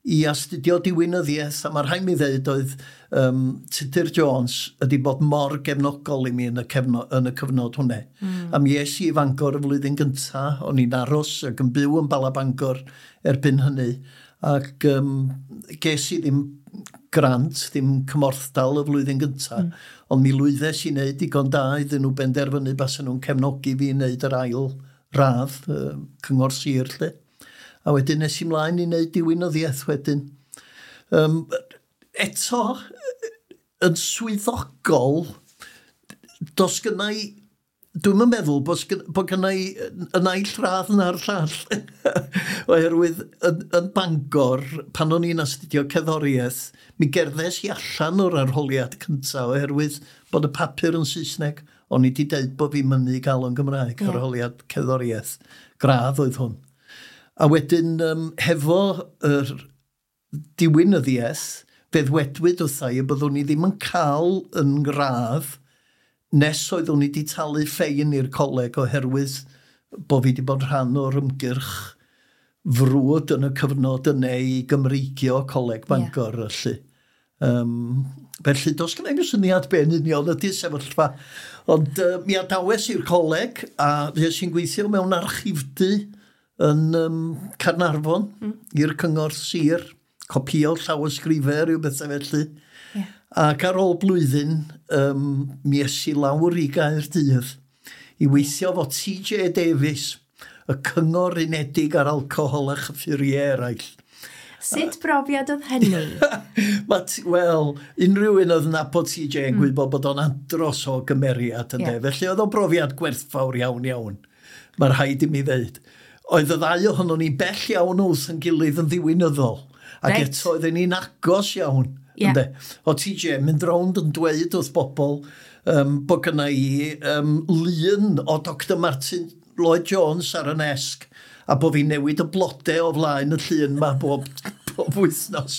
i astudio diwinyddiaeth, a mae rhaid mi ddeud oedd um, Tudur Jones ydi bod mor gefnogol i mi yn y, cefno, yn y cyfnod hwnne. Mm. A mi es i i Fangor y flwyddyn gyntaf, o'n i'n aros ac yn byw yn Bala Bangor erbyn hynny, ac um, ges i ddim grant, ddim cymorthdal y flwyddyn gyntaf, mm. ond mi lwyddes i wneud digon da iddyn nhw benderfynu bas nhw'n cefnogi fi i wneud yr ail radd, uh, cyngor sir lle. A wedyn nes i mlaen i wneud diwinyddiaeth wedyn. Um, eto, yn swyddogol, dos gynna i, dwi'n meddwl bod gynna i yn aill radd na'r llall. Oherwydd yn, yn Bangor, pan o'n i'n astudio cerddoriaeth, mi gerddes i allan o'r arholiad cyntaf, oherwydd bod y papur yn Saesneg. O'n i wedi deud bod fi'n mynnu gael o'n Gymraeg, yeah. arholiad cerddoriaeth. Gradd oedd hwn. A wedyn, um, hefo yr diwinyddiaeth, feddwedwyd wrtha i, byddwn i ddim yn cael yn gradd nes oedd o'n i wedi talu ffein i'r coleg oherwydd bod fi wedi bod rhan o'r ymgyrch frwd yn y cyfnod yna i Gymreigio coleg Bangor. Yeah. Felly. Um, felly, dos gyda i'n syniad ben union ydy sefyllfa. Ond uh, mi adawes i'r coleg a fes i'n gweithio mewn archifdy yn um, Carnarfon mm. i'r cyngor sir, copio llawysgrifau rhyw bethau felly. Yeah. Ac ar ôl blwyddyn, um, mi es i lawr i Gaerdydd i weithio fo T J Davies, y cyngor unedig ar alcohol a chyffuriau eraill. Sut brofiad oedd hynny? Wel, unrhyw un oedd nabod T J yn mm. gwybod bod o'n andros o gymeriad yn yeah. de. Felly oedd o'n brofiad gwerthfawr iawn iawn. Mae'r rhaid i mi ddeud. Oedd y ddau ohono ni bell iawn wrth yn gilydd yn ddiwinyddol. Ac right. eto oedden ni'n agos iawn. Yeah. O T J mynd rownd yn dweud wrth bobl um, bod gyna i um, lun o Doctor Martin Lloyd Jones ar y nesg a bod fi newid y blodau o flaen y llun ma bob, bob wythnos.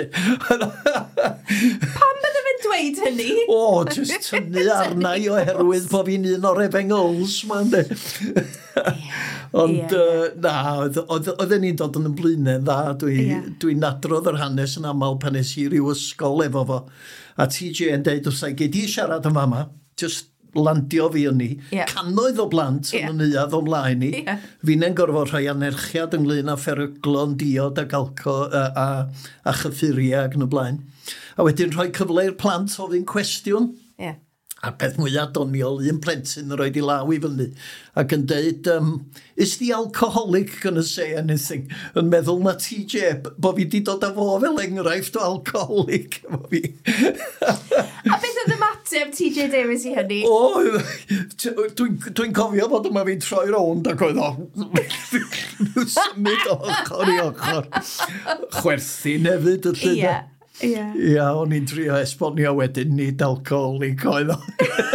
Pam bydde fe'n dweud hynny? O, jyst tynnu arnau oherwydd bod fi'n un o'r Efengyls, ma'n de. Ond, yeah. uh, na, oedden ni'n dod yn y blaenau dda. Dwi'n yeah. dwi nadrodd yr hanes yn aml pan nes i ryw ysgol efo fo. A T J yn deud wrth gei di siarad yn fama, just landio fi yn ni. Yeah. Canoedd o blant yeah. yn y neuad o mlaen ni. Yeah. Fi'n e'n gorfod rhoi anerchiad ynglyn â pheryglon, diod a galco a, a, a chyffuriau ac yn y blaen. A wedyn rhoi cyfle i'r plant ofyn cwestiwn. Yeah. A peth mwyaf doniol, un plentyn yn rhoi di law i fyny. Ac yn deud, um, is the alcoholic going to say anything? Yn meddwl na T J, bod fi di dod â fo fel enghraifft o alcoholic. A beth oedd ymateb T J Davies i hynny? O, dwi'n dwi cofio bod yma fi'n troi rownd ac oedd o symud o ochr i ochr. Chwerthin hefyd y llun. Ie. Ia, yeah. o'n i'n trio esbonio wedyn nid alcoholic oedd o.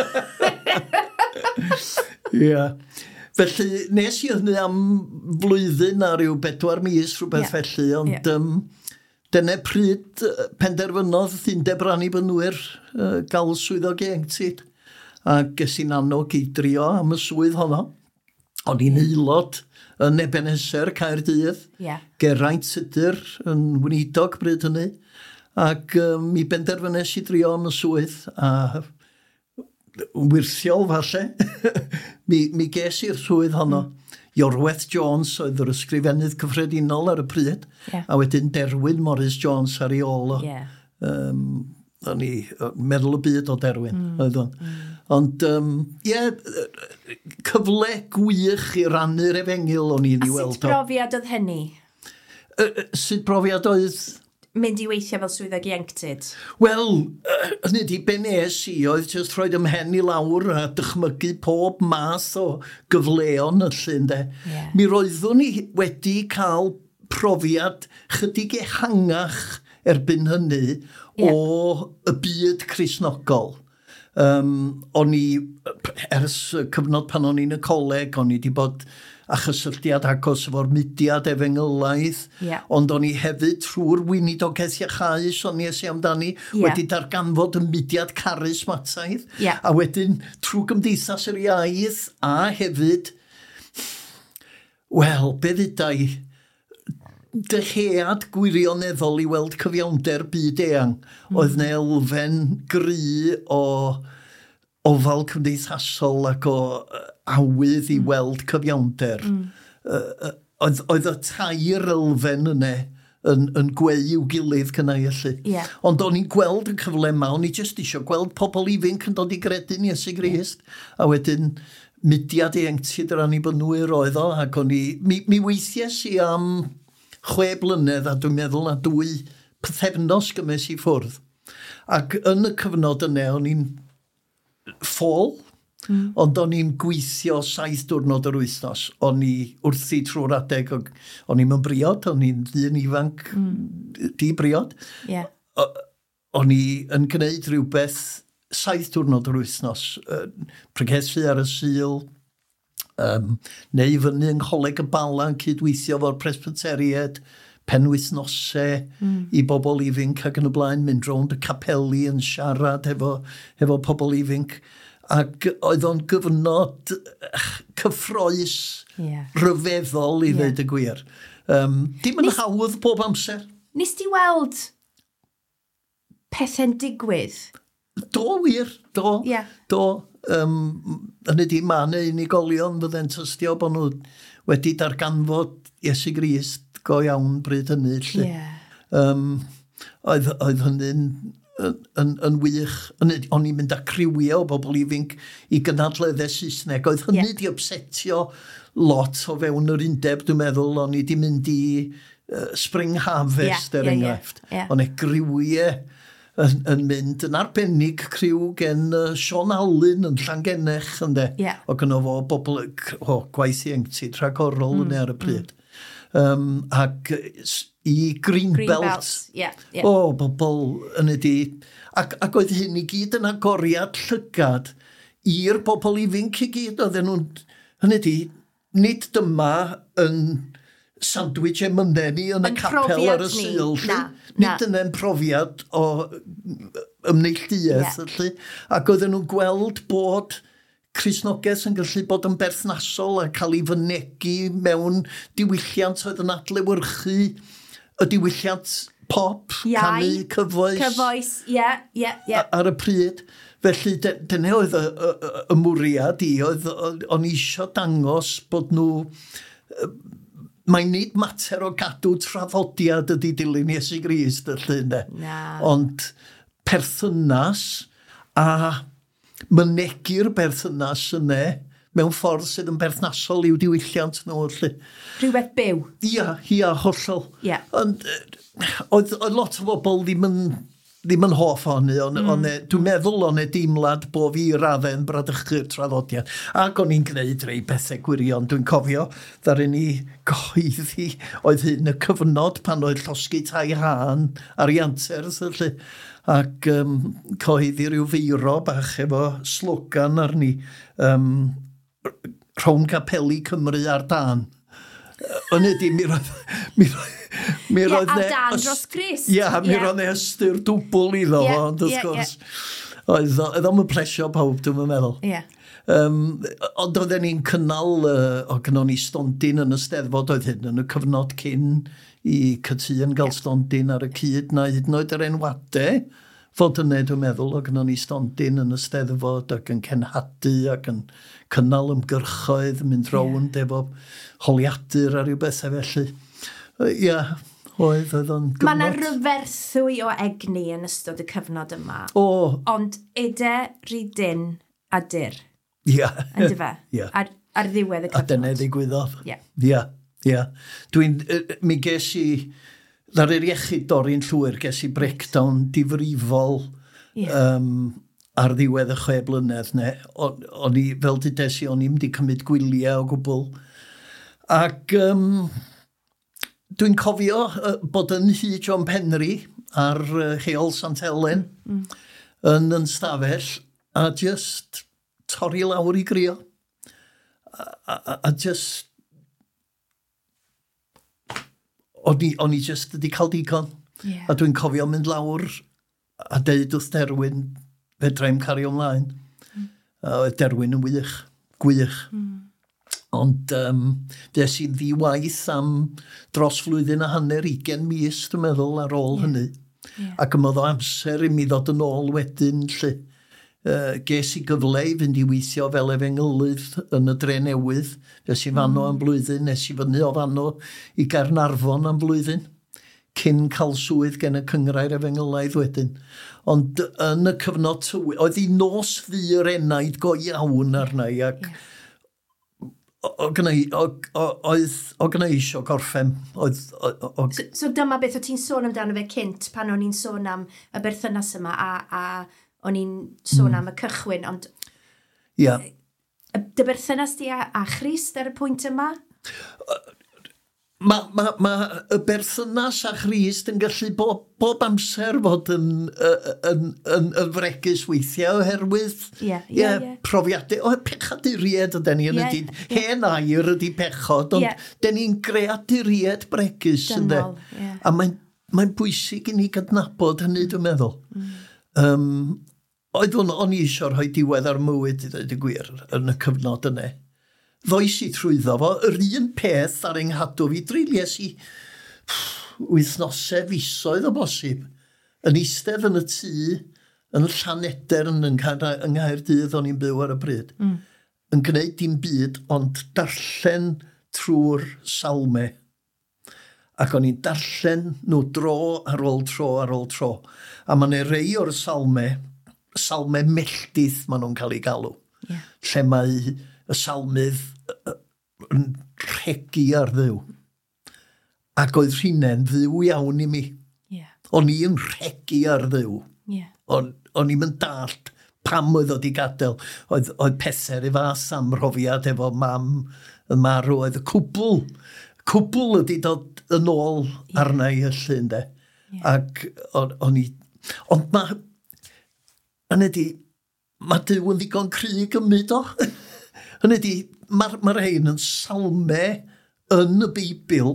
Ia. Felly, nes i hynny am flwyddyn a ryw bedwar mis rhywbeth yeah. felly, ond yeah. um, dyna pryd penderfynodd ddundeb rannibynwyr uh, gael swyddog ieuenctid. A ges i'n annog i drio am y swydd honno. O'n i'n aelod yn Ebenezer Caerdydd. Yeah. Geraint Tudur yn Wynidog bryd hynny. Ac um, mi benderfynes i drio am y swydd a wirthiol falle. mi, mi ges i'r swydd honno. Mm. Iorwerth Jones oedd yr ysgrifennydd cyffredinol ar y pryd. Yeah. A wedyn Derwyn Morris Jones ar ei ôl o. Yeah. Um, o'n i meddwl y byd o Derwyn. Mm. Oedd o'n. Mm. Ond, ie, um, yeah, cyfle gwych i rannu'r Efengyl o'n i'n ei weld o. A sut brofiad oedd hynny? Uh, sut brofiad oedd... mynd i weithio fel swyddog ieuenctid? Wel, hynny di, be nes i oedd just rhoid ymhen i lawr a dychmygu pob math o gyfleon y llun de. Yeah. Mi roeddwn ni wedi cael profiad chydig ehangach erbyn hynny yeah. o y byd Cristnogol. Um, o'n i, ers cyfnod pan o'n i'n y coleg, o'n i wedi bod a chysylltiad agos efo'r mudiad Efengylaidd, yeah. ond o'n i hefyd trwy'r wynidogaeth iachau o'n i esi amdani, yeah. wedi darganfod y mudiad carismataidd, yeah. a wedyn trwy Gymdeithas yr Iaith, a hefyd, wel, be ddydau, dyhead gwirioneddol i weld cyfiawnder byd eang. Mm. Oedd na elfen gry o ofal cymdeithasol ac o awydd i weld cyfiawnder. Mm. Uh, oedd, oedd y tair elfen yna yn, yn gweu i'w gilydd cynnau yllu. Yeah. Ond o'n i'n gweld y cyfle yma, o'n i jyst eisiau gweld pobl ifanc yn dod i gredu'n Iesu Grist. Yeah. A wedyn, mudiad ieuenctid yr annibynwyr oedd o, ac o'n i, mi, mi weithies i am chwe blynedd, a dwi'n meddwl na dwy pythefnos gymes i ffwrdd. Ac yn y cyfnod yna, o'n i'n ffôl, mm. ond o'n i'n gweithio saith diwrnod yr wythnos. O'n i wrthi trwy'r adeg, o'n i'n briod, o'n i'n ddyn ifanc, mm. di-briod. Yeah. O'n i yn gwneud rhywbeth saith diwrnod yr wythnos, uh, pregethu ar y Sul, um, neu fyny yng Ngholeg y Bala yn cydweithio fo'r Presbyteriaid, penwythnosau mm. i bobl ifanc ac yn y blaen, mynd rownd y capeli yn siarad efo, efo pobl ifanc. Ac oedd o'n gyfnod cyffroes yeah. ryfeddol i yeah. ddweud y gwir. Um, dim yn Nis, hawdd bob amser. Nes ti weld pethau'n digwydd? Do wir, do. Yeah. Do. Um, yn ydi man y unigolion fydde'n tystio bod nhw wedi darganfod Iesu Grist go iawn bryd hynny. Yeah. Um, oedd, oedd hynny'n yn, yn, yn wych. O'n i'n mynd â criwio o bobl ifanc i gynadleddau Saesneg. Oedd hynny yeah. di upsetio lot o fewn yr undeb, dwi'n meddwl. O'n i di mynd i uh, Spring Harvest, yeah, er enghraifft. Yeah, yeah. O'n e griwiau yn, yn mynd yn arbennig criw gen uh, Sean Allen yn Llangenech, ynddo. Yeah. O gynno fo bobl o gwaith ieuenctid rhagorol mm, yn ar y pryd. Mm. Um, ac i Greenbelt. Greenbelt, yeah, yeah. O, bobl yn ydi. Ac, ac oedd hyn i gyd yn agoriad llygad i'r bobl ifanc i gyd. Oedden nhw'n, yn ydi, nid dyma yn sandwich emyneni yn y capel ar y Sul. Na, nid yna'n profiad o ymneilltuaeth. Yeah. Ac oedden nhw'n gweld bod Cristnogaeth yn gallu bod yn berthnasol a cael ei fynegu mewn diwylliant oedd yn adlewyrchu y diwylliant pop, canu, cyfoes. Cyfoes, ie, ie, ie. Ar y pryd. Felly, dyna oedd y, y, y, y mwriad i, oedd o'n eisiau dangos bod nhw, mae'n nid mater o gadw traddodiad ydi dilyn Iesu Grist, ylly, ne? Na. Ond perthynas a mynegu'r berthynas yna mewn ffordd sydd yn berthnasol i'w diwylliant nhw. Rhywbeth byw. Ia, ia, hollol. Yeah. Ond oedd, oedd lot o bobl ddim yn, ddim yn hoff honni. Mm. Dwi'n meddwl o'n e deimlad bo fi raddau yn bradychu'r traddodiad. Ac o'n i'n gwneud rei bethau gwirion. Dwi'n cofio ddaru ni gyhoeddi oedd hyn y cyfnod pan oedd llosgi tai hân ar Ianters. Ac um, coeddi rhyw feiro bach efo slogan arni, um, rhown capeli Cymru ar dan. Yn ydi, mi roedd... Mi roedd, mi roedd yeah, ar dan dros Grist. Ia, yeah, mi yeah. roedd ne ystyr dwbl iddo, yeah, ond wrth yeah, gwrs. Yeah. Oedd o'n plesio pawb, dwi'n meddwl. Yeah. Um, ond oedden ni'n cynnal, uh, o gynnon ni stondin yn y steddfod oedd hyn, yn y cyfnod cyn i Cytu yn gael yeah. stondin ar y cyd, na hyd yn oed yr enwadau, fod yna, dwi'n meddwl, o gynnon ni stondin yn y steddfod ac yn cenhadu ac yn cynnal ymgyrchoedd, mynd rownd yeah. efo holiadur a rhyw bethau felly. Ia, yeah, oedd oedd o'n gyfnod. Mae yna ryferthwy o egni yn ystod y cyfnod yma. O. Ond ede, rydyn a dir. Ia. Ynddo fe? Ia. Ar, ar ddiwedd y cyfnod. A dyna ddigwyddodd. Ia. Ia, ia. Dwi'n, mi ges i, ddar i'r iechyd dorri'n llwyr, ges i breakdown difrifol yeah. um, ar ddiwedd y chwe blynedd. Ne. O'n i, fel dydes i, o'n i'n mynd i cymryd gwyliau o gwbl. Ac um, dwi'n cofio uh, bod yn Hy John Penry ar uh, Cheol Sant Helen mm. yn yn stafell a just torri lawr i grio. A, a, a just... O'n i, on i just wedi cael digon. Yeah. A dwi'n cofio mynd lawr a deud wrth Derwyn fedrai'm cario ymlaen. Mm. A oedd Derwyn yn wych, gwych. Mm. Ond um, des i'n ddiwaith am dros flwyddyn a hanner ugain mis, dwi'n meddwl, ar ôl yeah. hynny. Yeah. Ac ymodd o amser i mi ddod yn ôl wedyn, lle uh, ges i gyfle i fynd i weithio fel efengylydd yn y Dre Newydd. Nes i fanno mm. am blwyddyn, nes i fyny o fanno i Gaernarfon am blwyddyn, cyn cael swydd gen y cyngrair efengylaidd wedyn. Ond yn y cyfnod tywy, oedd hi nos fyr enaid go iawn arna i, ac yeah. o gyna i isio gorffen. Oedd, o, o... So, so dyma beth o ti'n sôn amdano fe cynt pan o'n i'n sôn am y berthynas yma a, a o'n i'n sôn mm. am y cychwyn, ond yeah. dy berthynas di a, a Christ ar y pwynt yma? Mae ma, ma y berthynas a Christ yn gallu bob, bob amser fod yn, yn, yn, yn fregus weithiau oherwydd yeah, yeah, yeah, yeah. profiadau. O, pechaduried ydyn ni yn yeah, ydy. Yeah. Hen air ydy pechod, ond yeah. dyn ni'n greaduried bregus. Dynol, yeah. A mae'n mae bwysig i ni gydnabod hynny, dwi'n meddwl. Mm. Um, oedd o'n, o'n i eisiau rhoi diwedd ar mywyd, i ddweud y gwir, yn y cyfnod yna. Ddoes i trwyddo fo, yr un peth ar yng nghadw fi, drilies i wythnosau fisoedd o bosib, yn eistedd yn y tŷ, yn Llaneder yn Nghaerdydd o'n i'n byw ar y bryd, mm. yn gwneud dim byd, ond darllen trwy'r salmau. Ac o'n i'n darllen nhw dro ar ôl tro ar ôl tro. A mae'n ei rei o'r salmau, salmau melldydd maen nhw'n cael ei galw, yeah. lle mae y salmydd yn rhegi ar ddew. Ac oedd rhinen ddew iawn i mi. Yeah. O'n i'n rhegi ar ddew. Yeah. O'n, o'n i'n dalt pam oedd oedd i gadael. Oedd, oedd pethau i fas am rofiad efo mam yn marw. Oedd y cwbl. Cwbl ydi dod yn ôl yeah. arna i hyllu, ynde. Yeah. Ac o'n i... Ond mae... Yn ydi... Mae Dyw yn ddigon cry gymryd o. Hynny ydi, mae'r ma rhain yn salmau yn y Beibl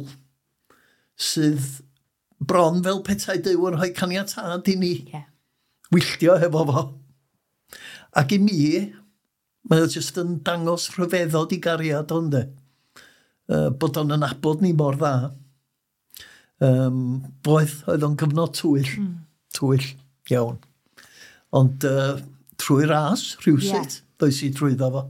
sydd bron fel petai Dyw yn rhoi caniatad i ni yeah. wylltio hefo fo. Ac i mi, mae o jyst yn dangos rhyfeddod i gariad o'n de. Uh, bod o'n yn abod ni mor dda. Um, boedd, oedd o'n gyfnod twyll. Mm. Twyll, iawn. Ond uh, trwy ras, rhywsut, yeah. does i drwyddo fo.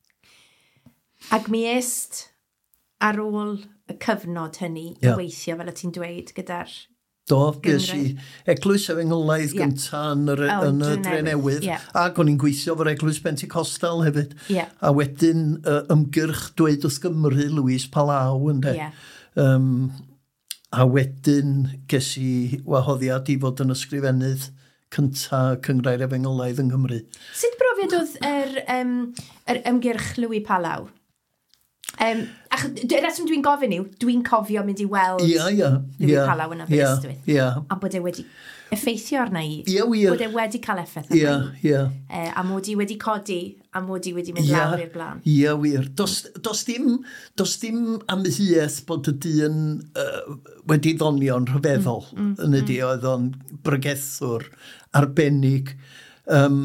Ac mi est ar ôl y cyfnod hynny i yeah. weithio, fel y ti'n dweud, gyda'r... Do, ges i eglwys efengylaidd yeah. gyntaf yn y, oh, yn y Dre Newydd, yeah. ac o'n i'n gweithio fo'r eglwys Pentecostal hefyd. Yeah. A wedyn uh, ymgyrch Dweud Wrth Gymru, Louise Palau, ynde. Yeah. Um, a wedyn ges i wahoddiad i fod yn ysgrifennydd cyntaf Cyngrair Efengylaidd yng Nghymru. Sut brofiad oedd yr, um, yr ymgyrch Louis Palau? Um, ach, reswm dwi'n gofyn yw, dwi'n cofio mynd i weld yeah, yeah, Louis yeah, Palau yn Aberystwyth. Yeah, yeah. A bod e wedi effeithio arna i. Yeah, wir. Bod e wedi cael effaith arna yeah, i. Yeah. Uh, a mod i wedi codi, a mod i wedi mynd yeah, lawr i'r blaen. Ie, yeah, wir. Dos, dos, dim, dos dim amheuaeth bod y dyn uh, wedi ddonio'n rhyfeddol. Mm, mm, yn ydi, mm. oedd o'n brygethwr arbennig. Um,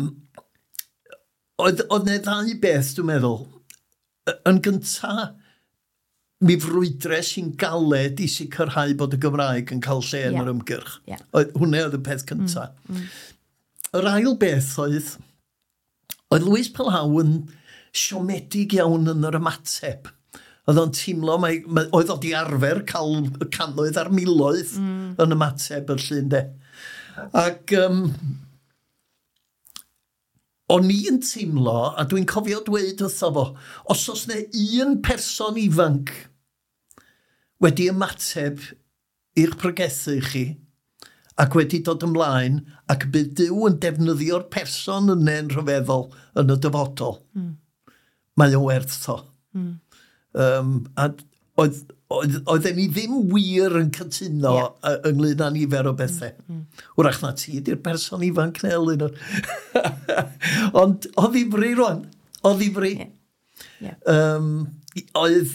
oedd, oedd ne ddau beth, dwi'n meddwl. Yn gyntaf, mi frwydres i'n galed i sicrhau bod y Gymraeg yn cael lle yn yeah. yr ymgyrch. Yeah. Hwna oedd y peth cyntaf. Mm, mm. Yr ail beth oedd, oedd Louise Palau yn siomedig iawn yn yr ymateb. Oedd o'n teimlo, mae, mae, oedd oedd i arfer cael y cannoedd a'r miloedd mm. yn ymateb yr llun de. Ac... Um, O'n i'n teimlo, a dwi'n cofio dweud wrtho fo, os oes ne un person ifanc wedi ymateb i'ch pregethu chi, ac wedi dod ymlaen, ac bydd Dyw yn defnyddio'r person yna'n rhyfeddol yn y dyfodol, mm. mae o werth o. Mm. Um, a oedd, oedd, oedd ni ddim wir yn cytuno yeah. ynglyn â nifer o bethau. Mm, mm. Wrach na ti di'r person ifanc neu elyn nhw. Ond oedd ddifri rwan. Oedd ddifri. Yeah. Yeah. Um, oedd...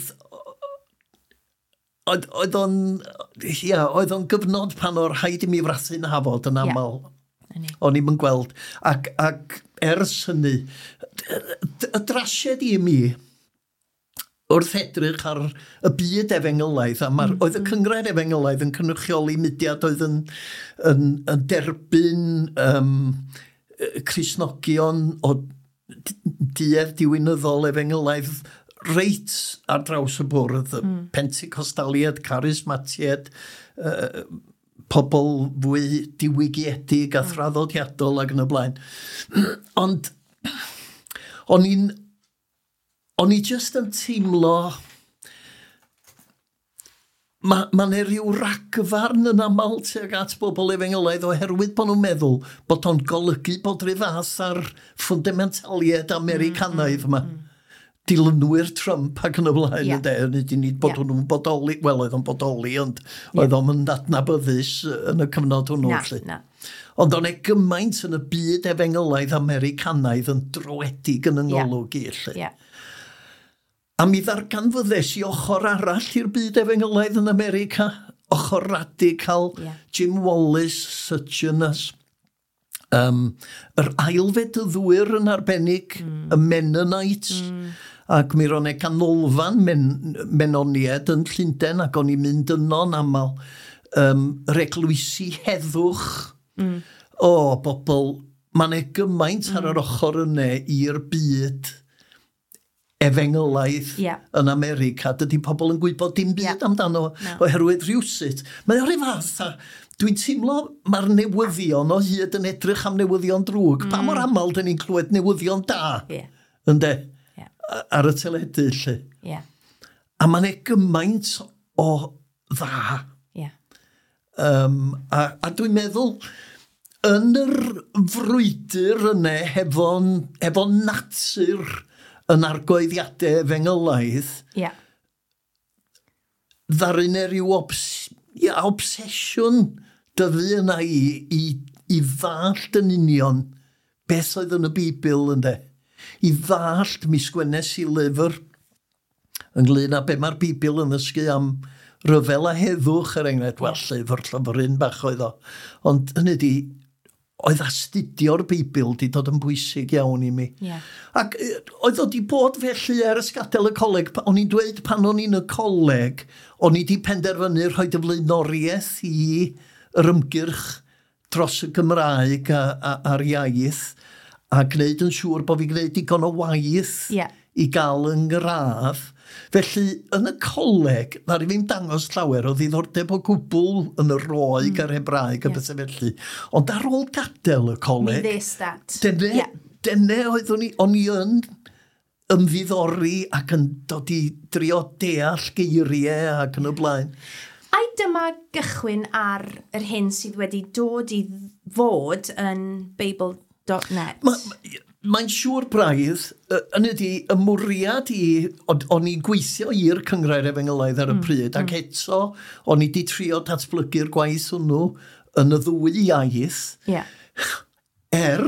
Oedd, oedd o'n... Ia, oedd o'n gyfnod pan o'r rhaid i mi frasu'n hafod yn aml. Yeah. O'n i'n gweld. Ac, ac ers hynny, y drasied i mi... wrth edrych ar y byd Efengylaidd, a mar, mm, oedd y Cyngrair Efengylaidd yn cynrychioli mudiad oedd yn, yn, yn derbyn um, Cristnogion o duedd diwynyddol Efengylaidd reit ar draws y bwrdd, mm. Pentecostaliad, charismatiad, uh, pobl fwy diwygiedig a thraddodiadol ac yn y blaen. Ond o'n i'n o'n i just yn teimlo mae ma yna rhyw ragfarn yn aml tuag at bobl Efengylaidd oherwydd bod nhw'n meddwl bod o'n golygu bod rhyw fath ar fundamentaliaid Americanaidd yma. Mm, mm. Dilynwyr Trump ac yn y blaen, yeah. Ynddo, nid i nid bod yeah. nhw'n bodoli, wel oedd o'n bodoli, ond yeah. oedd o'n adnabyddus yn y cyfnod hwnnw. Na, na. Ond o'n e gymaint yn y byd Efengylaidd Americanaidd yn drwedig yn yngolwg i, yeah. yeah. A mi ddarganfyddes i ochr arall i'r byd Efengylaidd yn America, ochr radical, yeah. Jim Wallace, Sutchinus, um, yr ailfedyddwyr yn arbennig, mm. y Mennonites, mm. ac mi ro'n e ganolfan men, Menoniad yn Llundain ac o'n i mynd yno'n aml um, yr eglwysi heddwch mm. o bobl, mae'n e gymaint mm. ar yr ochr yna i'r byd Efengylaidd yeah. yn America. Dydy pobl yn gwybod dim byd yeah. amdano no. oherwydd rhywsut. Mae'n o'r fath a dwi'n teimlo mae'r newyddion o hyd yn edrych am newyddion drwg. Mm. Pa mor aml dyn ni'n clywed newyddion da yeah. ynde? Yeah. Ar y teledu lle. Yeah. A mae'n e gymaint o dda. Yeah. Um, a, a dwi'n meddwl yn yr frwydr yna hefo'n hefo natur yn argoeddiadau Efengylaidd, yeah. ddarin e ryw obs, ia, obsesiwn dyfu yna i, i, i ddallt yn union beth oedd yn y Bibl ynddo. I ddallt, mi sgwennes i lyfr ynglyn â be mae'r Bibl yn ddysgu am ryfel a heddwch er enghraifft, wel, llyfr llyfryn bach oedd o. Ond hynny di, oedd astudio'r Bibl di dod yn bwysig iawn i mi. Yeah. Ac oedd o di bod felly ers gadael y coleg, o'n i'n dweud pan o'n i'n y coleg, o'n i di penderfynu rhoi y flaenoriaeth i yr ymgyrch dros y Gymraeg a, a, a'r iaith, a gwneud yn siŵr bod fi'n gwneud digon o waith yeah. i gael yn gradd. Felly, yn y coleg, ddari fi'n dangos llawer o ddiddordeb o gwbl yn y Roeg mm. a'r Hebraeg a yeah. bethau felly. Ond ar ôl gadael y coleg, mi ddestat. Dyne, yeah. dyne oedd o'n i, on i yn ymddiddori ac yn dod i drio deall geiriau ac yn y blaen. A dyma gychwyn ar yr hyn sydd wedi dod i fod yn Bible dot net. Mae'n ma, siŵr braidd, yn ydy, y mwriad i, o'n i'n gweithio i'r Cyngrair Efengylaidd ar y pryd, mm, ac eto, o'n i di trio datblygu'r gwaith hwnnw yn y ddwy iaith, yeah. er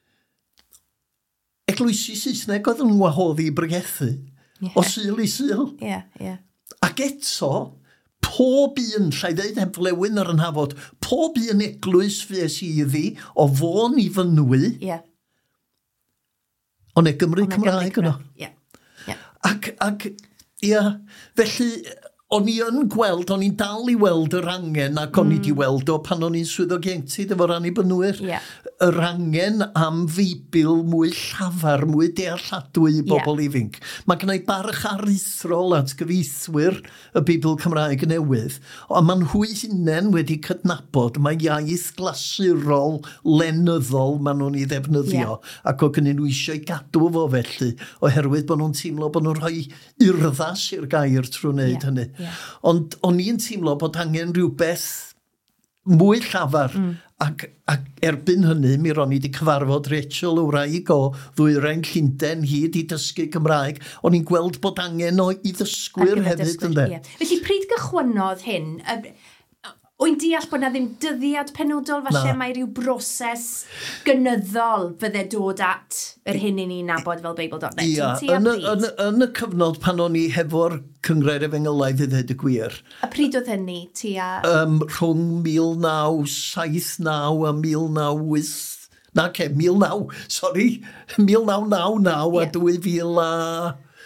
eglwysi Saesneg oedd yn wahoddi i bregethu, yeah. o syl i syl. Yeah, yeah. Ac eto, pob un, llai ddeud heb flewyn ar yn hafod, pob un eglwys fues i iddi o fôn i fynwy, yeah. ond e Gymru Cymraeg yno. Yeah. Yeah. Ac, ac, ia, felly, o'n i yn gweld, o'n i'n dal i weld yr angen, ac o'n mm. i di weld o pan o'n i'n swyddog ieuenctid efo annibynwyr, yeah. yr angen am Feibil mwy llafar, mwy dealladwy i bobl yeah. ifanc. Mae gennau barch aruthrol at gyfeithwyr y Bibl Cymraeg newydd, ond mae'n hwy hunain wedi cydnabod, mae iaith glasurol, lenyddol maen nhw'n ei ddefnyddio, yeah. ac o gynnyn nhw eisiau gadw fo felly, oherwydd bod nhw'n teimlo bod nhw'n rhoi urddas i'r gair trwy wneud yeah. hynny. Yeah. Ond o'n i'n teimlo bod angen rhywbeth mwy llafar mm. ac, ac erbyn hynny mi ro'n i wedi cyfarfod Rachel o wraig o ddwyrain Llundain hyd i dysgu Cymraeg. O'n i'n gweld bod angen o i ddysgwyr hefyd ynde. Yeah. Felly pryd gychwynnodd hyn, Wy'n deall bod na ddim dyddiad penodol, falle mae rhyw broses gynyddol fydde dod at yr hyn i ni'n nabod fel Bible dot net. Ia, yn, yn, yn y cyfnod pan o'n i hefo'r Cyngrair Efengylaidd i ddweud y gwir. A pryd oedd hynny? Tia... Um, rhwng mil naw saith naw a mil naw wyth... Na, ce, mil naw, sori, mil naw naw naw a dwy fil a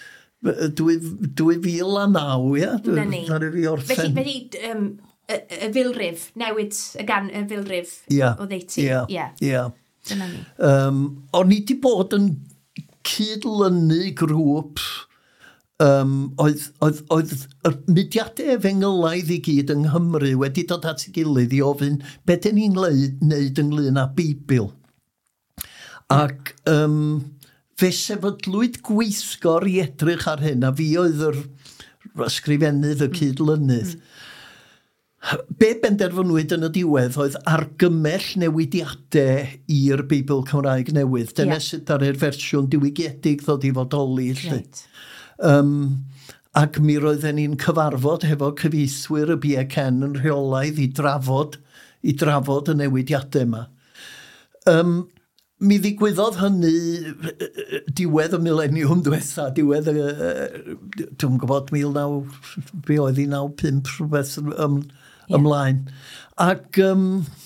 dwy, dwy fil a naw, ia? Na ni. Felly, felly um, y, y filrif, newid y gan y filrif yeah. o ddeiti. Ia, yeah. ia. Dyna ni. Um, o'n i wedi bod yn cydlynu grŵp um, oedd, oedd, oedd y mudiadau efengylaidd i gyd yng Nghymru wedi dod at ei gilydd i ofyn beth dyn ni'n wneud ynglyn â Beibil. Ac um, fe sefydlwyd gweithgor i edrych ar hyn, a fi oedd yr ysgrifennydd y cydlynydd. Mm. Be benderfynwyd yn y diwedd oedd argymell newidiadau i'r Beibl Cymraeg newydd. Dyna yeah. sut ar yr fersiwn diwygiedig ddod i fodoli. Right. Um, ac mi roedden ni'n cyfarfod hefo cyfeithwyr y B A C N yn rheolaidd i drafod, i drafod y newidiadau yma. Um, Mi ddigwyddodd hynny diwedd y mileniwm diwetha, diwedd y, dwi'n gwybod, mil naw, be oedd i naw pump rhywbeth ym, yeah. ymlaen. Ac um,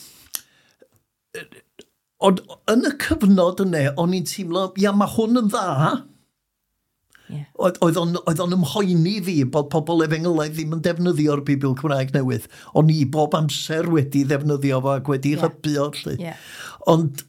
ond, yn y cyfnod yna, o'n i'n teimlo, ia, mae hwn yn dda. Yeah. Oedd o'n ymhoeni fi bod pobl efengylaidd ddim yn defnyddio'r Beibl Cymraeg newydd. O'n i bob amser wedi ddefnyddio fo ac wedi yeah. hybu o'r lle. Yeah. Ond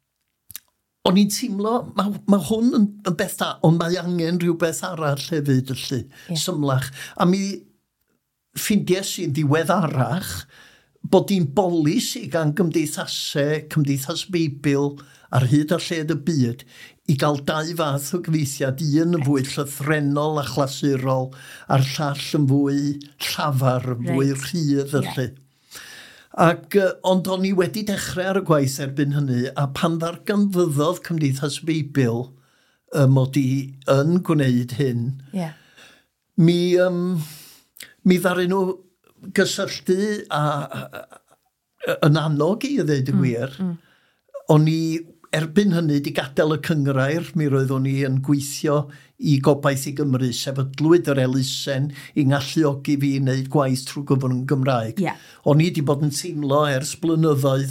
o'n i'n teimlo, mae ma hwn yn, yn beth da, ond mae angen rhywbeth arall hefyd, ylly, yeah. symlach. A mi ffindiau sy'n ddiweddarach bod hi'n bolisi gan gymdeithasau, Cymdeithas Beibil ar hyd a lled y byd, i gael dau fath o gyfeithiad, un yn fwy llythrenol a chlasurol, a'r llall yn fwy llafar, yn fwy right. rhydd, ylly. Yeah. Ac, uh, ond o'n i wedi dechrau ar y gwaith erbyn hynny, a pan ddarganfyddodd Cymdeithas Beibil um, mod i yn gwneud hyn, yeah. mi, um, mi ddaru nhw gysylltu a, a, a, yn annog i ddweud y gwir. Mm, mm. O'n i erbyn hynny di gadael y cyngrair, mi roeddwn i yn gweithio i Gobaith i Gymru, sefydlwyd yr elusen i ngalluogi fi i wneud gwaith trwy gyfrwng Gymraeg. Yeah. O'n i wedi bod yn teimlo ers blynyddoedd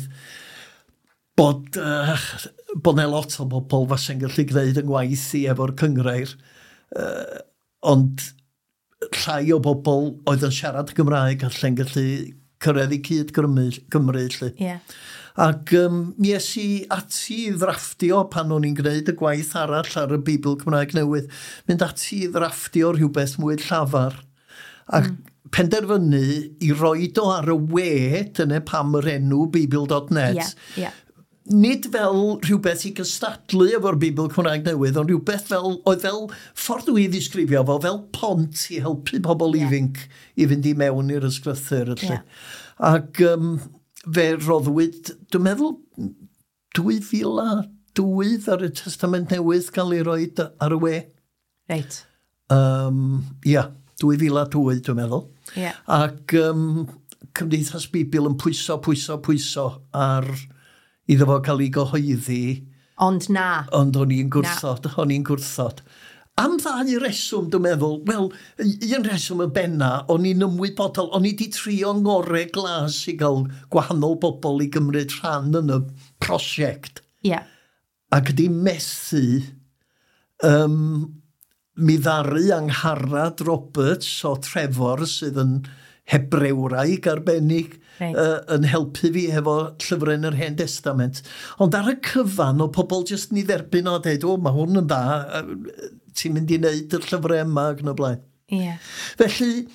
bod, uh, bod ne lot o bobl fasen gallu gwneud yn gwaith i efo'r cyngrair. Uh, ond llai o bobl oedd yn siarad Gymraeg allan gallu cyrraedd i cyd Gymru. Gymru yeah. Ac um, mi es i ati i ddrafftio pan o'n i'n gwneud y gwaith arall ar y Beibl Cymraeg newydd, mynd ati i ddrafftio rhywbeth mwy llafar. Ac mm. penderfynu i roed o ar y we, dyna pam yr enw Beibl dot net. Yeah, yeah. Nid fel rhywbeth i gystadlu efo'r Beibl Cymraeg newydd, ond rhywbeth fel, oedd fel ffordd i ddisgrifio fo, fel pont i helpu pobl yeah. ifinc i fynd i mewn i'r ysgrythyr. Yeah. Ac um, fe roddwyd, dwi'n meddwl, dwy fil a dwy ar y Testament Newydd cael ei roi ar y we. Reit. Um, ia, dwy fil a dwy, dwi'n meddwl. Yeah. Ac um, Cymdeithas Beibil yn pwyso, pwyso, pwyso ar iddo fo cael ei gyhoeddi. Ond na. Ond o'n i'n gwrthod, o'n i'n gwrthod. Am ddau reswm, dwi'n meddwl, wel, un reswm yn benna, o'n i'n ymwybodol, o'n i wedi trio ngorau glas i gael gwahanol bobl i gymryd rhan yn y prosiect. Yeah. Ac ydi methu, um, mi ddaru Angharad Roberts o Trefor sydd yn Hebrewraig arbennig, right. uh, yn helpu fi hefo llyfrau yn yr Hen Testament. Ond ar y cyfan o pobl jyst ni dderbyn o dweud, o, mae hwn yn dda, ti'n mynd i wneud y llyfrau yma ac yn y blaen. Yeah. Felly,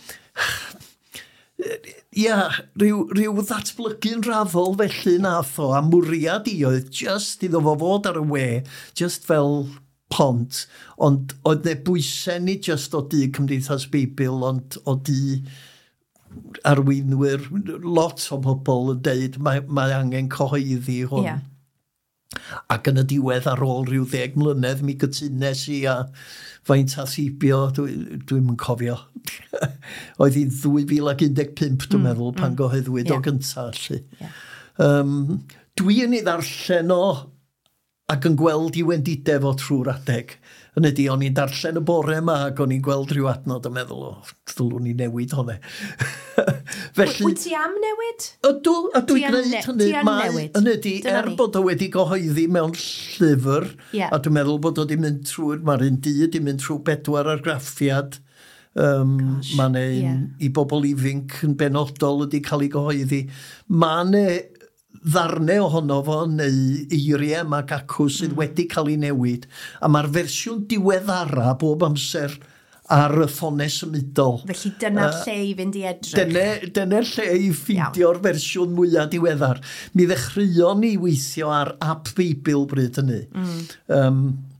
ia, rhyw, rhyw ddatblygu'n raddol felly nath o, a mwriad i oedd just iddo fo fod ar y we, just fel pont, ond oedd ne bwysau ni just o di Cymdeithas Beibil, ond o di arweinwyr, lot o bobl yn deud mae, mae angen cyhoeddi hwn. Yeah. Ac yn y diwedd ar ôl rhyw ddeg mlynedd mi gytunes i a faint a thibio, dwi'n dwi cofio. Oedd hi'n ddwy fil ac un deg pump, dwi'n mm, meddwl, pan mm, goheddwyd yeah. o gyntaf. Yeah. Um, dwi'n ei ddarllen o ac yn gweld i wendidau fo trwy'r adeg. Yn ydy, o'n i'n darllen y bore yma ac o'n i'n gweld rhyw adnod yn meddwl, o, ddylwn ni newid hwnna. Felly, Wyt ti am newid? ydw, a dwi'n Ti am gwneud ne- hynny. ti am Mae newid. yn ydy, Dyna er ni. bod o wedi gyhoeddi mewn llyfr, Yeah. a dwi'n meddwl bod o wedi mynd trwy, mae'r un di wedi mynd trwy bedwar argraffiad, um, mae ne yeah. i bobl ifinc yn benodol wedi cael ei gyhoeddi. Mae ne ddarnau ohono fo neu eiriau mag acw sydd mm. wedi cael ei newid, a mae'r fersiwn diweddara bob amser ar y ffonau symudol. Felly dyna'r uh, lle i fynd i edrych. Dyna, dyna lle i ffeindio'r fersiwn mwyaf diweddar. Mi ddechreuon ni weithio ar app Beibl bryd hynny. Mm. Um,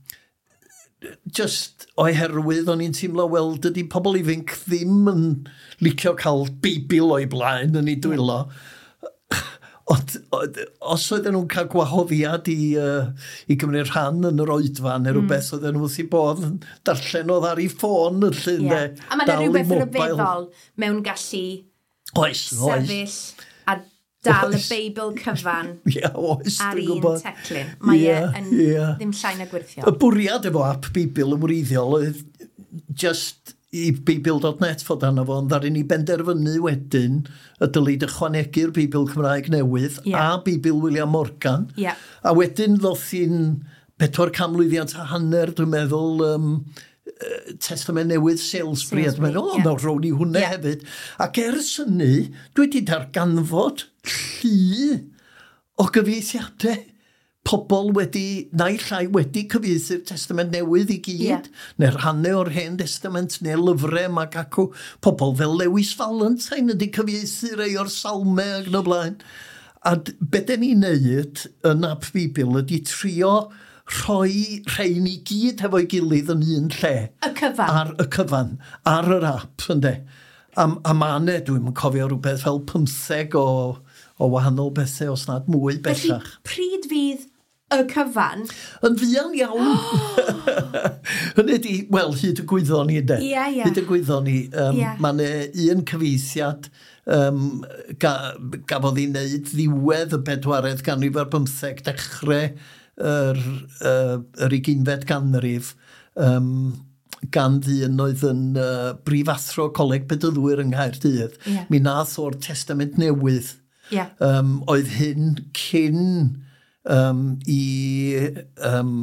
just oherwydd o'n i'n teimlo, wel, dydy pobl ifinc ddim yn licio cael Beibl o'i blaen yn ei dwylo. Mm. Ond, os oedden nhw'n cael gwahoddiad i, uh, i gymryd rhan yn yr oedfan neu rhywbeth, mm. oedden nhw wrth i bod yn darllen oedd ar ei ffôn yn llun. Yeah. A mae'n rhywbeth rhyfeddol mewn gallu oes, sefyll oes. A dal oes. Y Beibl cyfan yeah, oes, ar un teclyn. Mae yeah, e yn yeah. ddim llai na gwirthio. Y bwriad efo app Beibl yn wreiddiol oedd just i Beibl dot net fod anna fo, ond ddaru ni benderfynu wedyn y dylid ychwanegu'r Beibl Cymraeg newydd yeah. a Beibl William Morgan. Yeah. A wedyn ddoth i'n bedwar camlwyddiant a hanner, dwi'n meddwl, um, Testament Newydd Salisbury. Dwi'n meddwl, o, yeah. rown i hwnna yeah. hefyd. Ac ers hynny, dwi wedi darganfod llu o gyfieithiadau. Pobl wedi, naill llai wedi cyfieithu'r Testament Newydd i gyd, yeah. neu'r rhannau o'r Hen Testament, neu lyfrau mag acw. Pobl fel Lewis Valentine wedi cyfieithu rei o'r salmau ac yn y blaen. A beth da ni'n neud yn app Beibl ydy trio rhoi rhain i gyd hefo'i gilydd yn un lle. Y cyfan. Ar y cyfan, ar yr app, ynddo. A, a mane, dwi'n cofio rhywbeth fel pymtheg o, o wahanol bethau os nad mwy bellach. Felly, pryd fydd y cyfan? Yn fuan iawn. Hynny di, wel, hyd y gwyddon ni, ynddo. Ie, ie. Hyd y gwyddon ni. Um, yeah. Mae un cyfeithiad um, ga, gafodd ei wneud ddiwedd y bedwaredd ganrif ar bymtheg dechrau yr, uh, yr uginfed ganrif. Um, gan ddyn oedd yn uh, brifathro Coleg Bedyddwyr yng Nghaerdydd. Yeah. Mi nath o'r Testament Newydd. Yeah. Um, oedd hyn cyn um, i um,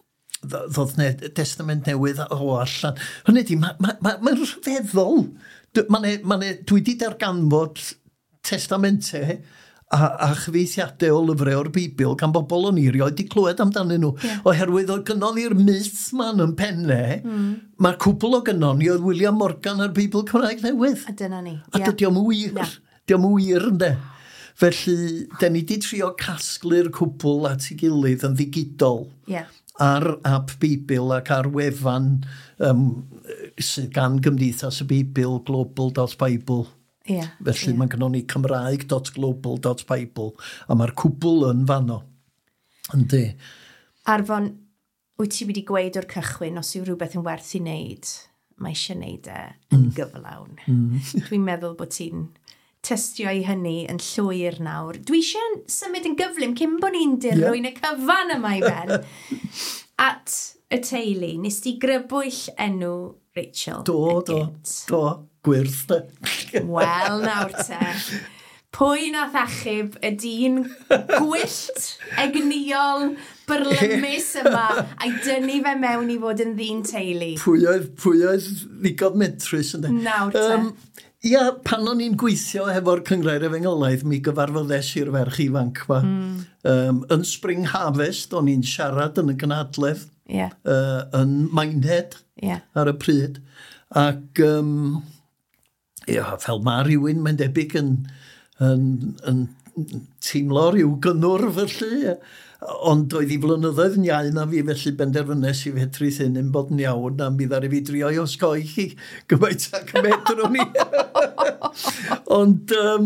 ddodd ne, Testament Newydd o allan. Hynny di, mae'n ma, ma, ma rhyfeddol. Ma ne, ma ne, dwi wedi darganfod testamentau a, a chyfeithiadau o lyfrau o'r Beibl gan bobl o'n i rioed di clywed amdanyn nhw. Yeah. Oherwydd oedd gynnon ni'r myth man yn pennau, mm. mae'r cwbl o gynnon ni oedd William Morgan ar Beibl Cymraeg Newydd. A dyna ni. A yeah. dydy o'm wir. Yeah. Dydy o'm wir, ynddo. Felly, da ni di trio casglu'r cwbl at ei gilydd yn ddigidol yeah. ar app Beibl ac ar wefan um, sydd gan Gymdeithas y Beibl global dot bible. Yeah, Felly yeah. mae gynnon ni cymraeg dot global dot bible a mae'r cwbl yn fanno. Yndi. Arfon, wyt ti wedi gweud o'r cychwyn os yw rhywbeth yn werth i wneud, mae eisiau wneud e yn mm. gyflawn. Mm. Dwi'n meddwl bod ti'n testio i hynny yn llwyr nawr. Dwi eisiau symud yn gyflym cyn bod ni'n dirwyn yeah. y cyfan yma i ben. At y teulu, nes ti grybwyll enw Rachel? Do, do, do. Gwyrth, da. Wel, nawr te. Pwy nath achub y dyn gwyllt, egniol, byrlymus yma, a'i dynnu fe mewn i fod yn ddyn teulu? Pwy oedd, pwy oedd ddigon metrus yna. Nawr te. Um, Ia, pan o'n i'n gweithio efo'r Cyngor Efengylaeth, mi gyfarfoddes i'r ferch ifanc ma. Mm. Um, yn Spring Harvest, o'n i'n siarad yn y gynadledd, yeah. uh, yn Minehead yeah. ar y pryd. Ac, um, ia, fel mae rhywun, mae'n debyg yn, yn, yn teimlo rhyw gynnwr felly. Ond oedd i flynyddoedd yn iau na fi, felly benderfynes i fedru hyn yn bod yn iawn, a mi ddari fi drio i osgoi chi gymaint ac medrwn ni. Ond um,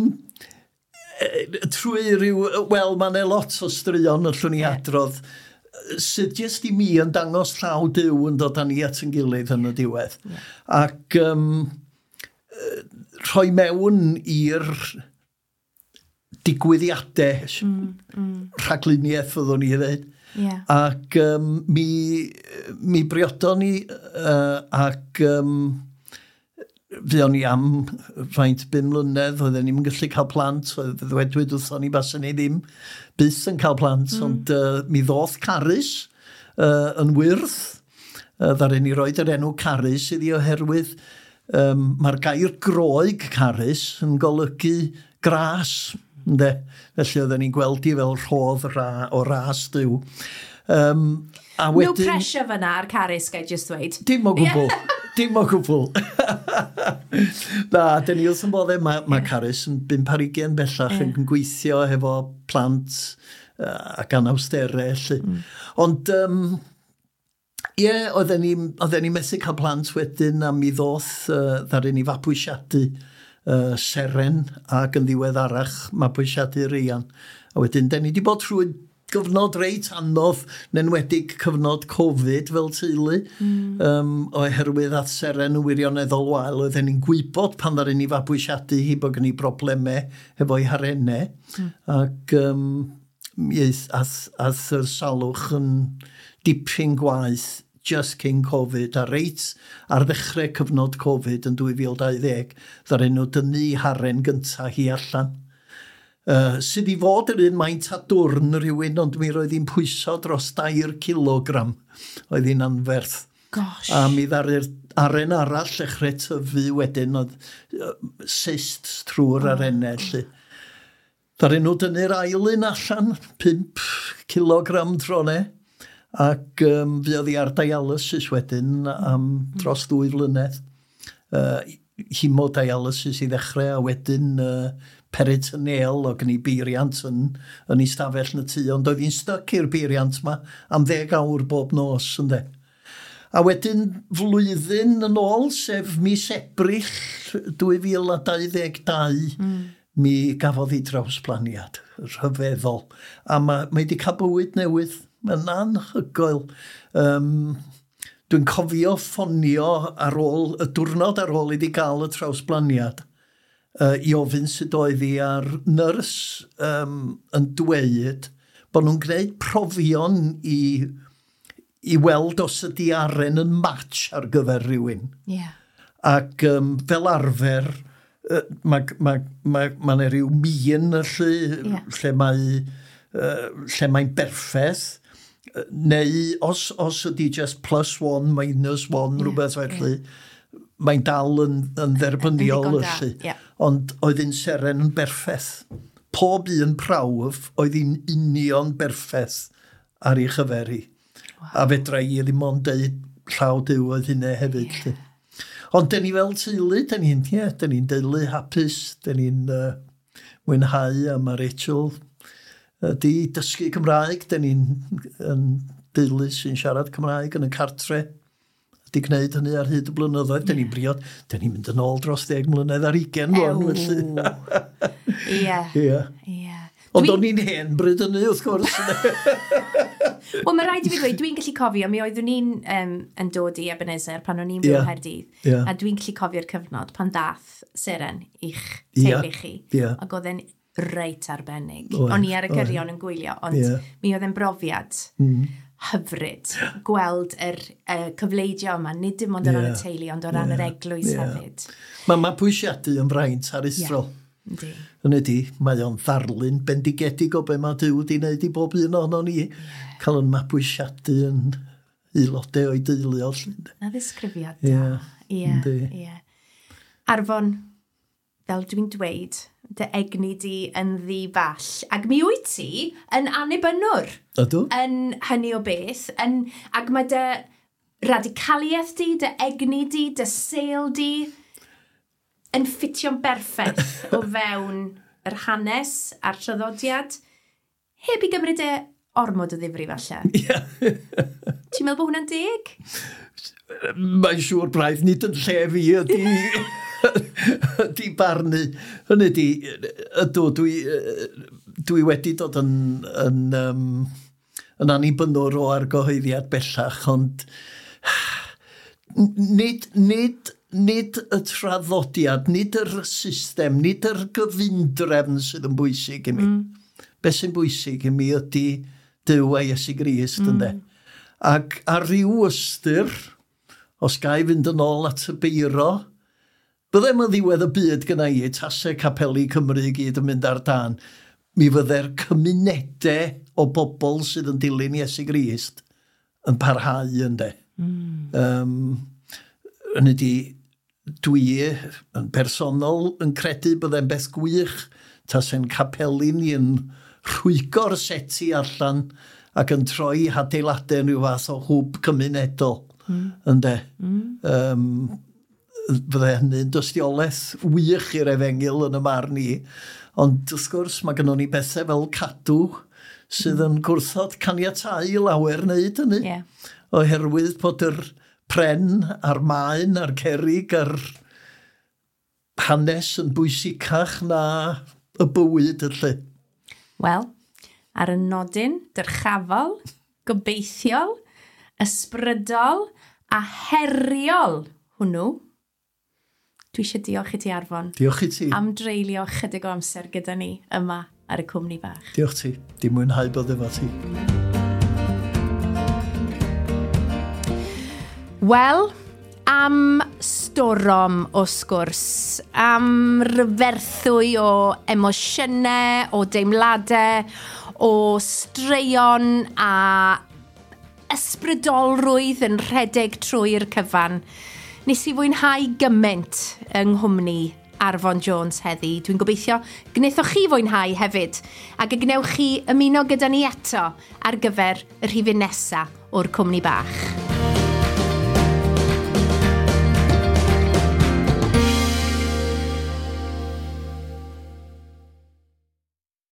trwy rhyw, wel, mae'n e lot o straeon allwn ni adrodd, sydd jyst i mi yn dangos llaw Duw yn dod â ni at yn gilydd yn y diwedd. Yeah. Ac um, rhoi mewn i'r digwyddiadau, mm, mm. rhagluniaeth fyddwn ni ddweud. Yeah. Ac um, mi, mi briodon ni uh, ac um, Fe o'n i am faint bum mlynedd, oedden ni'n gallu cael plant, oedd ddwedwyd wrthon ni bas ni ddim byth yn cael plant, mm. ond uh, mi ddoth Carys uh, yn wyrth, uh, ddaren ni roed yr enw Carys iddi oherwydd um, mae'r gair groeg Carys yn golygu gras, ynde? Felly oedden ni'n gweld i fel rhodd ra, o ras diw. Um, a wedyn, no pressure fyna ar Carys, gael just dweud. Dim o gwbl. Dim o gwbl. Na, dyn ni wrth yn bodde, mae ma Carys yn bump ar ugain bellach yeah. yn gweithio hefo plant uh, ac anawsterau. Mm. Ond, um, ie, yeah, oedden ni'n ni methu cael plant wedyn a mi ddoth uh, ddaren ni fabwysiadu Uh, seren ac yn ddiweddarach mabwysiadu rian. A wedyn, da ni wedi bod trwy gyfnod reit anodd, nenwedig cyfnod Covid fel teulu, mm. um, oherwydd at seren yn wirioneddol wael, oedden ni'n gwybod pan ddaren ni fabwysiadu hi bod gen i broblemau efo'i harennau. Mm. Ac um, yes, ath, ath yr salwch yn dipyn gwaith just cyn Covid, a reit ar ddechrau cyfnod Covid yn dwy fil dau ddeg, ddaren nhw dynnu haren gyntaf hi allan. Uh, sydd i fod yr un maint a dwrn rhywun, ond mi roedd hi'n pwyso dros dair kilogram. Oedd hi'n anferth. Gosh. A mi ddaru'r aren arall ddechrau tyfu wedyn, oedd uh, cyst trwy'r oh. arenau. Ddaru nhw dynnu'r ailyn allan, pump kilogram drone. Ac um, fi oedd i ar dialysis wedyn am dros ddwy flynedd. Uh, hemodialysis i ddechrau a wedyn uh, peritoneal o gen i beiriant yn, yn ei stafell na tu. Ond oedd hi'n styc i'r beiriant ma am ddeg awr bob nos. Ynde. A wedyn flwyddyn yn ôl, sef mis Ebrill dwy fil a dau ddeg dau, mm. mi gafodd hi drawsblaniad rhyfeddol. A mae wedi cael bywyd newydd. Mae'n anhygoel. Um, Dwi'n cofio ffonio ar ôl, y diwrnod ar ôl i di gael y trawsblaniad uh, i ofyn sut oedd hi a'r nyrs um, yn dweud bod nhw'n gwneud profion i, i weld os ydi aren yn match ar gyfer rhywun. Yeah. Ac um, fel arfer, uh, mae ma, ma, ma, ma rhyw mi'n lle, yeah. lle mae uh, lle mae'n berffaith. Neu os, os ydy just plus one, minus one, yeah, rhywbeth felly, yeah. mae'n dal yn, yn dderbyniol felly. Yeah. Ond oedd hi'n seren yn berffaith. Pob un prawf oedd hi'n union berffaith ar ei chyferi. Wow. A fedra i ddim ond deud llaw diw oedd hynny hefyd. Yeah. Ond dyn ni fel teulu, dyn ni'n yeah, ni deulu hapus, dyn ni'n uh, mwynhau a mae Rachel di dysgu Cymraeg, dyn ni'n deulu sy'n siarad Cymraeg yn y cartre. Di gwneud hynny ar hyd y blynyddoedd, dyn ni'n briod, dyn ni'n mynd yn ôl dros ddeg mlynedd ar ugain. Ie. Ond o'n i'n hen bryd hynny, wrth gwrs. Wel, mae rhaid i fi dweud, dwi'n gallu cofio, mi oeddwn ni'n um, yn dod i Ebenezer pan o'n i'n byw yeah. Herdydd, yeah. a dwi'n gallu cofio'r cyfnod pan dath seren i'ch teulu chi, yeah. ac oedd e'n reit arbennig. Oh, o'n i ar y gyrion oh, yn gwylio, ond yeah. mi oedd e'n brofiad mm. hyfryd. Gweld yr uh, cyfleidio yma, nid dim ond o ran yeah. y teulu, ond o ran yeah. yr eglwys yeah. hefyd. Mae ma pwysiadu yn fraint ar istro. Yeah. Yn ydy, mae o'n ddarlun bendigedig o be mae Duw wedi wneud i bob un ohono ni. Yeah. Cael yn mabwysiadu yn aelodau o'i deulu o llyn. Na ddisgrifiad da. Ie, ie. Arfon, fel dwi'n dweud, dy egni di yn ddi ball. Ac mi wyt ti yn annibynnwr. Ydw? Yn hynny o beth. Yn, ac mae dy radicaliaeth di, dy egni di, dy seil di, yn ffitio'n berffaith o fewn yr hanes a'r traddodiad, heb i gymryd e ormod o ddifri falle. Yeah. Ti'n meddwl bod hwnna'n deg? Mae'n siŵr braidd nid yn lle fi ydi, ydi barnu. Hynny ydi, ydw, dwi, dwi wedi dod yn, yn, um, yn annibynnwr o argyhoeddiad bellach, ond nid, nid Nid y traddodiad, nid yr system, nid yr gyfundrefn sydd yn bwysig i mi. Mm. Be sy'n bwysig i mi ydy Duw a Iesu Grist, mm. ynddo. Ac ar ryw ystyr, os gai fynd yn ôl at y beiro, Byddai'n yn ddiwedd y byd gyda i, tasau Capeli Cymru i gyd yn mynd ar dan, mi fyddai'r cymunedau o bobl sydd yn dilyn Iesu Grist yn parhau ynddo. Mm. Um, yn ydy, dwi yn personol yn credu byddai'n beth gwych tasau'n capeli ni yn rhwygo'r seti allan ac yn troi hadeiladau rhyw fath o hwb cymunedol. Mm. Ynddo. Mm. Um, Fydde hynny'n dystiolaeth wych i'r Efengil yn y marn ni. Ond wrth gwrs mae gennym ni bethau fel Cadw sydd yn gwrthod caniatáu lawer wneud hynny. Yeah. Oherwydd bod yr pren a'r maen a'r cerig a'r hanes yn bwysicach na y bywyd ylla. Wel, ar y nodyn, dyrchafol, gobeithiol, ysbrydol a heriol hwnnw, dwi eisiau diolch i ti, Arfon. Diolch i ti. Am dreulio chydig o amser gyda ni yma ar y cwmni bach. Diolch ti. Di mwynhau bod efo ti. Wel, am storom o sgwrs, am ryferthwy o emosiynau, o deimladau, o straeon a ysbrydolrwydd yn rhedeg trwy'r cyfan. Nes i fwynhau gymaint yng nghwmni Arfon Jones heddi. Dwi'n gobeithio gwnaethoch chi fwynhau hefyd ac y gnewch chi ymuno gyda ni eto ar gyfer y rhifyn nesaf o'r cwmni bach.